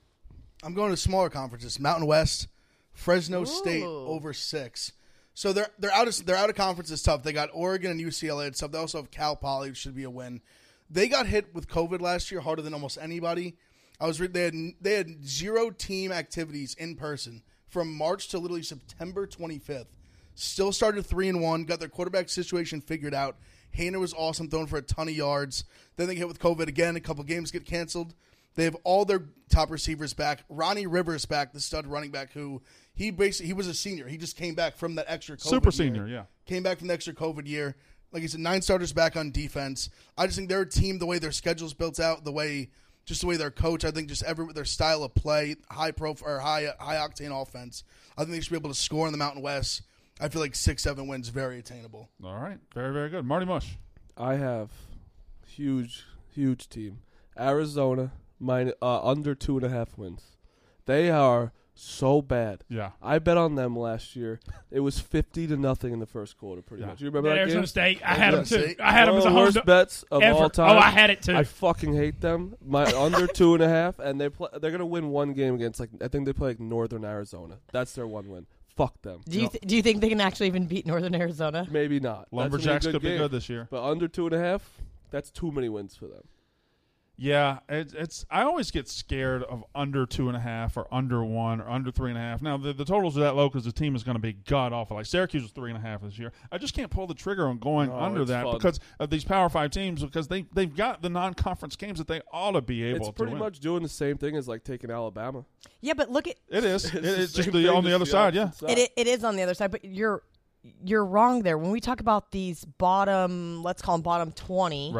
I'm going to smaller conferences. Mountain West, Fresno State over 6. So they're out of conference is tough. They got Oregon and UCLA and stuff. They also have Cal Poly, which should be a win. They got hit with COVID last year harder than almost anybody. They had 0 team activities in person from March to literally September 25th. Still started 3-1. Got their quarterback situation figured out. Hayner was awesome, throwing for a ton of yards. Then they get hit with COVID again. A couple games get canceled. They have all their top receivers back. Ronnie Rivers back, the stud running back, who he was a senior. He just came back from that extra COVID Super year. senior, yeah. Came back from the extra COVID year. Like I said, 9 starters back on defense. I just think their team, the way their schedule's built out, the way they're coached, I think just their style of play, high octane offense. I think they should be able to score in the Mountain West. I feel like 6-7 wins very attainable. All right. Very, very good. Marty Mush. I have huge team. Arizona under 2.5 wins. They are so bad. Yeah. I bet on them last year. It was 50-0 in the first quarter, pretty much. You remember that Arizona game? State. I had them too. I had them as a one of the worst bets of all time. Oh, I had it too. I fucking hate them. My under 2.5, and they're gonna win one game against I think they play Northern Arizona. That's their one win. Fuck them. Do you think they can actually even beat Northern Arizona? Maybe not. Lumberjacks could be good this year. But under 2.5, that's too many wins for them. Yeah, it's. I always get scared of under 2.5 or under 1 or under 3.5. Now the totals are that low because the team is going to be god awful. Like Syracuse was 3.5 this year. I just can't pull the trigger on going under that fun. because of these Power 5 teams because they've got the non-conference games that they ought to be able to win. It's pretty much doing the same thing as taking Alabama. Yeah, but look at it is. It's just thing, on the other side. Yeah, it is on the other side. But you're wrong there. When we talk about these let's call them bottom 20, right?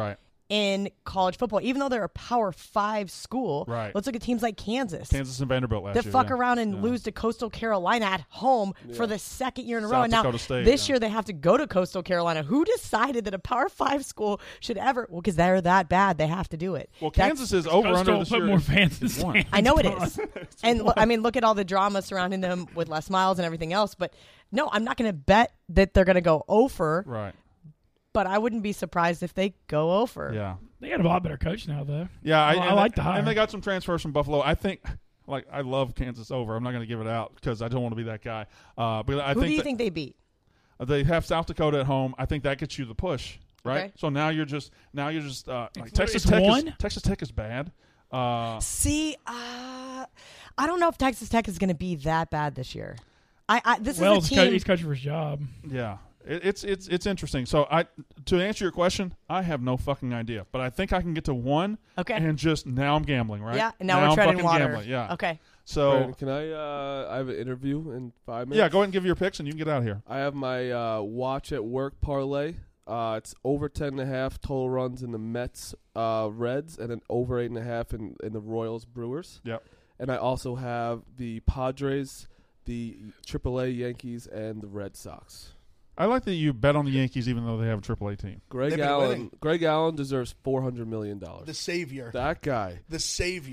in college football, even though they're a Power 5 school. Right. Let's look at teams like Kansas and Vanderbilt last that year. fuck around and lose to Coastal Carolina at home for the second year in a row. And now Dakota State, this year they have to go to Coastal Carolina. Who decided that a Power 5 school should ever? Well, because they're that bad, they have to do it. Well, Kansas is over under this put year. more fans in It's one. I know it is. And look at all the drama surrounding them with Les Miles and everything else. But no, I'm not going to bet that they're going to go over. Right. But I wouldn't be surprised if they go over. Yeah. They got a lot better coach now, though. Yeah, I like the hire. And they got some transfers from Buffalo. I think, I love Kansas over. I'm not going to give it out because I don't want to be that guy. But Who do you think they beat? They have South Dakota at home. I think that gets you the push, right? Okay. So now you're just Texas it's Tech. one? Texas Tech is bad. See, I don't know if Texas Tech is going to be that bad this year. This is a team. He's coaching for his job. Yeah. It's interesting. So to answer your question, I have no fucking idea, but I think I can get to one. Okay. And just now I'm gambling, right? Yeah. And now we're I'm treading fucking water. Gambling. Yeah. Okay. So Brandon, can I have an interview in 5 minutes? yeah, go ahead and give your picks, and you can get out of here. I have my watch at work parlay. It's over 10.5 total runs in the Mets Reds, and then over 8.5 in the Royals Brewers. Yep. And I also have the Padres, the AAA Yankees, and the Red Sox. I like that you bet on the Yankees even though they have a AAA team. Greg They've been Allen. winning. Greg Allen deserves $400 million. The savior. That guy. The savior.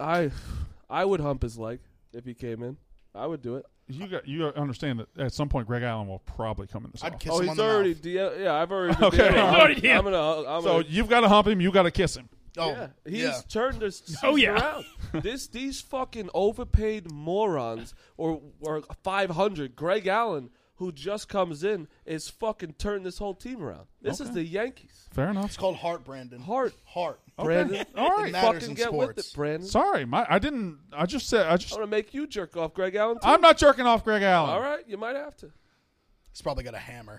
I would hump his leg if he came in. I would do it. You understand that at some point Greg Allen will probably come in this I'd office. kiss Oh, him he's on the already. mouth. Yeah, I've already. Okay. I'm already did. gonna. So you've got to hump him. You got to kiss him. Oh, Yeah, he's yeah. turned this season Oh, yeah. around. These fucking overpaid morons or 500. Greg Allen, who just comes in, is fucking turned this whole team around. This is Okay. the Yankees. Fair enough. It's called heart, Brandon. Heart. Heart. Brandon. All right. It matters Fucking in get with sports. it, Brandon. Sorry, I just said. I'm gonna make you jerk off Greg Allen too. I'm not jerking off Greg Allen. All right, you might have to. He's probably got a hammer.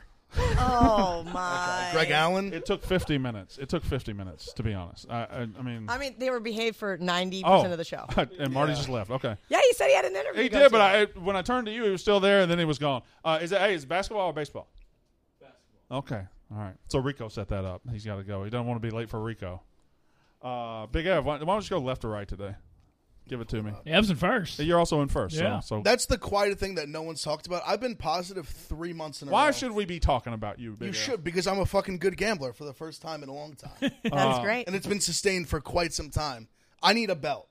Oh my. Greg Allen. It took 50 minutes. It took 50 minutes, to be honest. I mean, they were behaved for 90% of the show. and Marty just left. Okay. Yeah, he said he had an interview. He to go did, to. but when I turned to you, he was still there, and then he was gone. Is it basketball or baseball? Basketball. Okay. All right. So Rico set that up. He's got to go. He doesn't want to be late for Rico. Big Ev, why don't you go left or right today? Give it to me. Ev's in first. You're also in first. Yeah. So That's the quiet thing that no one's talked about. I've been positive 3 months in a row. why should we be talking about you, Big You Ev? should, because I'm a fucking good gambler for the first time in a long time. That's great. And it's been sustained for quite some time. I need a belt.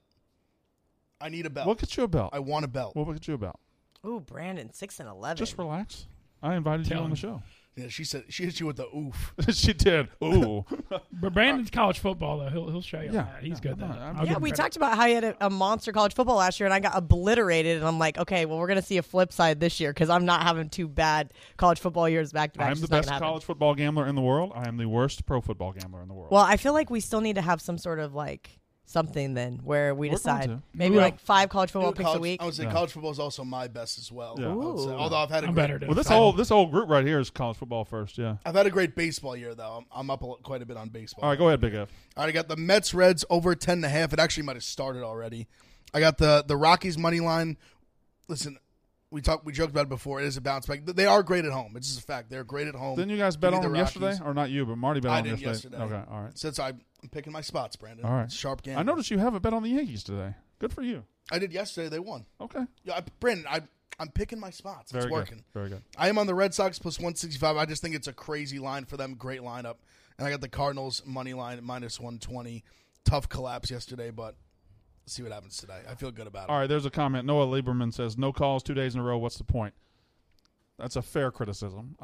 We'll get you a belt. I want a belt. We'll get you a belt. Ooh, Brandon, 6-11. Just relax. I invited you Tell on the him. show. Yeah, she said she hit you with the oof. She did. Ooh. But Brandon's college football, though. He'll show you. Yeah, on that. He's yeah, good. I'm Then. not- I'm- I'll give Yeah, him we credit. talked about how he had a monster college football last year, and I got obliterated. And I'm like, okay, well, we're going to see a flip side this year because I'm not having 2 bad college football years back to back. I'm It's the just not best gonna happen. college football gambler in the world. I am the worst pro football gambler in the world. Well, I feel like we still need to have some sort of something then where we We're going decide to. maybe Yeah. 5 college football picks College- a week. I would say Yeah. college football is also my best as well. Yeah. I would say. Ooh. Although I've had a I'm great, better to Well, this whole group right here is college football first. Yeah. I've had a great baseball year though. I'm up quite a bit on baseball. All right, go ahead, Big F. All right, I got the Mets Reds over 10.5. It actually might have started already. I got the Rockies money line. Listen, we joked about it before. It is a bounce back. They are great at home. It's just a fact. They're great at home. Didn't you guys bet Give on me them the yesterday? Rockies. Or not you, but Marty bet I on them did yesterday. Okay, all right. Since I'm picking my spots, Brandon. All right. Sharp game. I noticed you have a bet on the Yankees today. Good for you. I did yesterday. They won. Okay. Yeah, Brandon, I'm picking my spots. Very it's working. good. Very good. I am on the Red Sox plus 165. I just think it's a crazy line for them. Great lineup. And I got the Cardinals money line at minus 120. Tough collapse yesterday, but let's see what happens today. I feel good about it. All right, there's a comment. Noah Lieberman says, no calls 2 days in a row. What's the point? That's a fair criticism.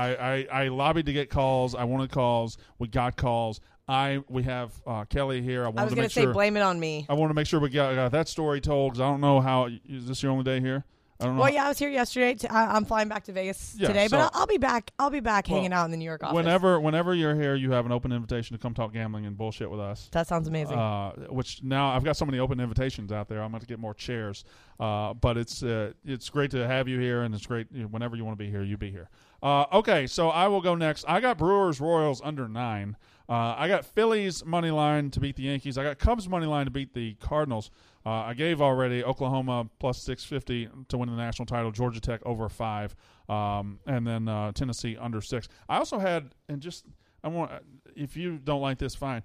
I lobbied to get calls. I wanted calls. We got calls. We have Kelly here. I I was wanted to going make to say, sure. blame it on me. I want to make sure we got that story told because I don't know how. Is this your only day here? I don't know. Well, yeah, I was here yesterday. I'm flying back to Vegas Yeah, today, so- but I'll be back. I'll be back hanging Well, out in the New York office. Whenever you're here, you have an open invitation to come talk gambling and bullshit with us. That sounds amazing. Which now I've got so many open invitations out there. I'm going to get more chairs. But it's great to have you here, and it's great whenever you want to be here, you be here. Okay, so I will go next. I got Brewers Royals under 9. I got Phillies money line to beat the Yankees. I got Cubs money line to beat the Cardinals. I gave already Oklahoma plus 650 to win the national title. Georgia Tech over 5, and then Tennessee under 6. I also had, and just If you don't like this, fine.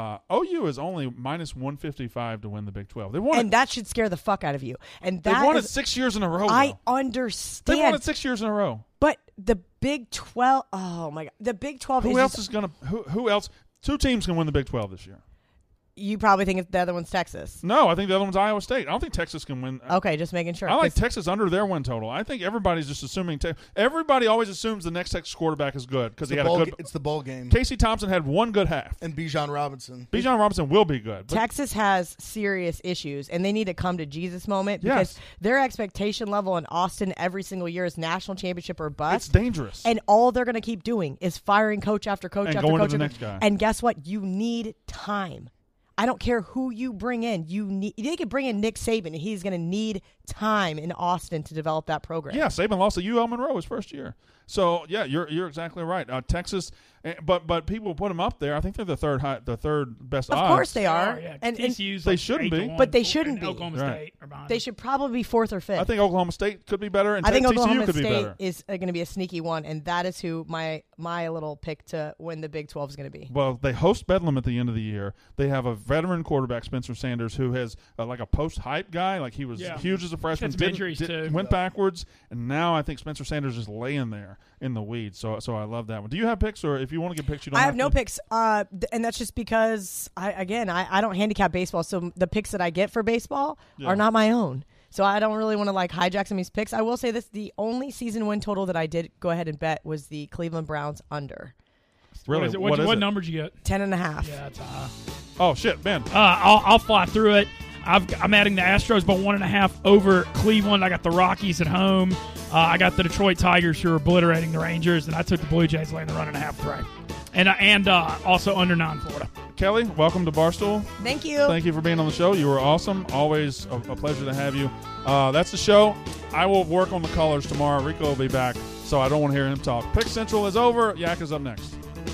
OU is only minus 155 to win the Big 12. They won and that should scare the fuck out of you. And they won it 6 years in a row. I understand. They won it 6 years in a row. But the Big 12, oh my God, the Big 12. Who else is gonna? Who else? 2 teams can win the Big 12 this year. You probably think the other one's Texas. No, I think the other one's Iowa State. I don't think Texas can win. Okay, just making sure. I like Texas under their win total. I think everybody's just assuming. Everybody always assumes the next Texas quarterback is good because he had a good. It's the bowl game. Casey Thompson had one good half, and Bijan Robinson. Bijan Robinson will be good. Texas has serious issues, and they need to come to Jesus moment because their expectation level in Austin every single year is national championship or bust. It's dangerous, and all they're going to keep doing is firing coach after coach and after going coach. To the next guy. And guess what? You need time. I don't care who you bring in. They could bring in Nick Saban, and he's going to need time in Austin to develop that program. Yeah, Saban lost to UL Monroe his first year. So yeah, you're exactly right. Texas, but people put them up there. I think they're the third best odds. Of course they are, Yeah, and they shouldn't be. But they shouldn't be. Oklahoma State are behind. They should probably be 4th or 5th. I think Oklahoma State could be better, and I think TCU Oklahoma could be State better. is going to be a sneaky one, and that is who my little pick to win the Big 12 is going to be. Well, they host Bedlam at the end of the year. They have a veteran quarterback, Spencer Sanders, who has like a post-hype guy. Like he was huge as a freshman, went backwards, and now I think Spencer Sanders is laying there in the weeds. So I love that one. Do you have picks, or if you want to get picks, you don't? I have no picks, and that's just because I don't handicap baseball, so the picks that I get for baseball are not my own. So I don't really want to hijack some of these picks. I will say this: the only season win total that I did go ahead and bet was the Cleveland Browns under. Really? What number did you get? 10.5. Yeah, that's high. Oh shit, Ben. I'll fly through it. I'm adding the Astros by 1.5 over Cleveland. I got the Rockies at home. I got the Detroit Tigers who are obliterating the Rangers, and I took the Blue Jays laying the run and a half right. And also under 9 Florida. Kelly, welcome to Barstool. Thank you. Thank you for being on the show. You were awesome. Always a pleasure to have you. That's the show. I will work on the colors tomorrow. Rico will be back, so I don't want to hear him talk. Pick Central is over. Yak is up next.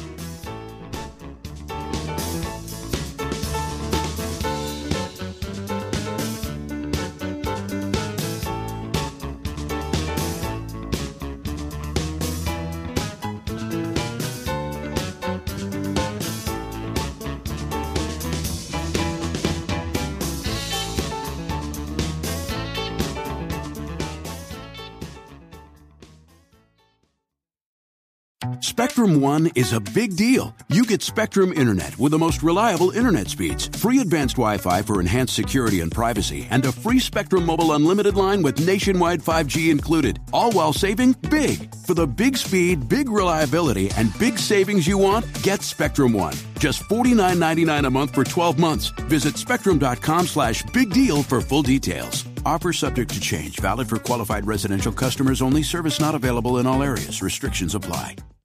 Spectrum One is a big deal. You get Spectrum Internet with the most reliable internet speeds, free advanced Wi-Fi for enhanced security and privacy, and a free Spectrum Mobile Unlimited line with nationwide 5G included, all while saving big. For the big speed, big reliability, and big savings you want, get Spectrum One. Just $49.99 a month for 12 months. Visit spectrum.com/big deal for full details. Offer subject to change. Valid for qualified residential customers only. Service not available in all areas. Restrictions apply.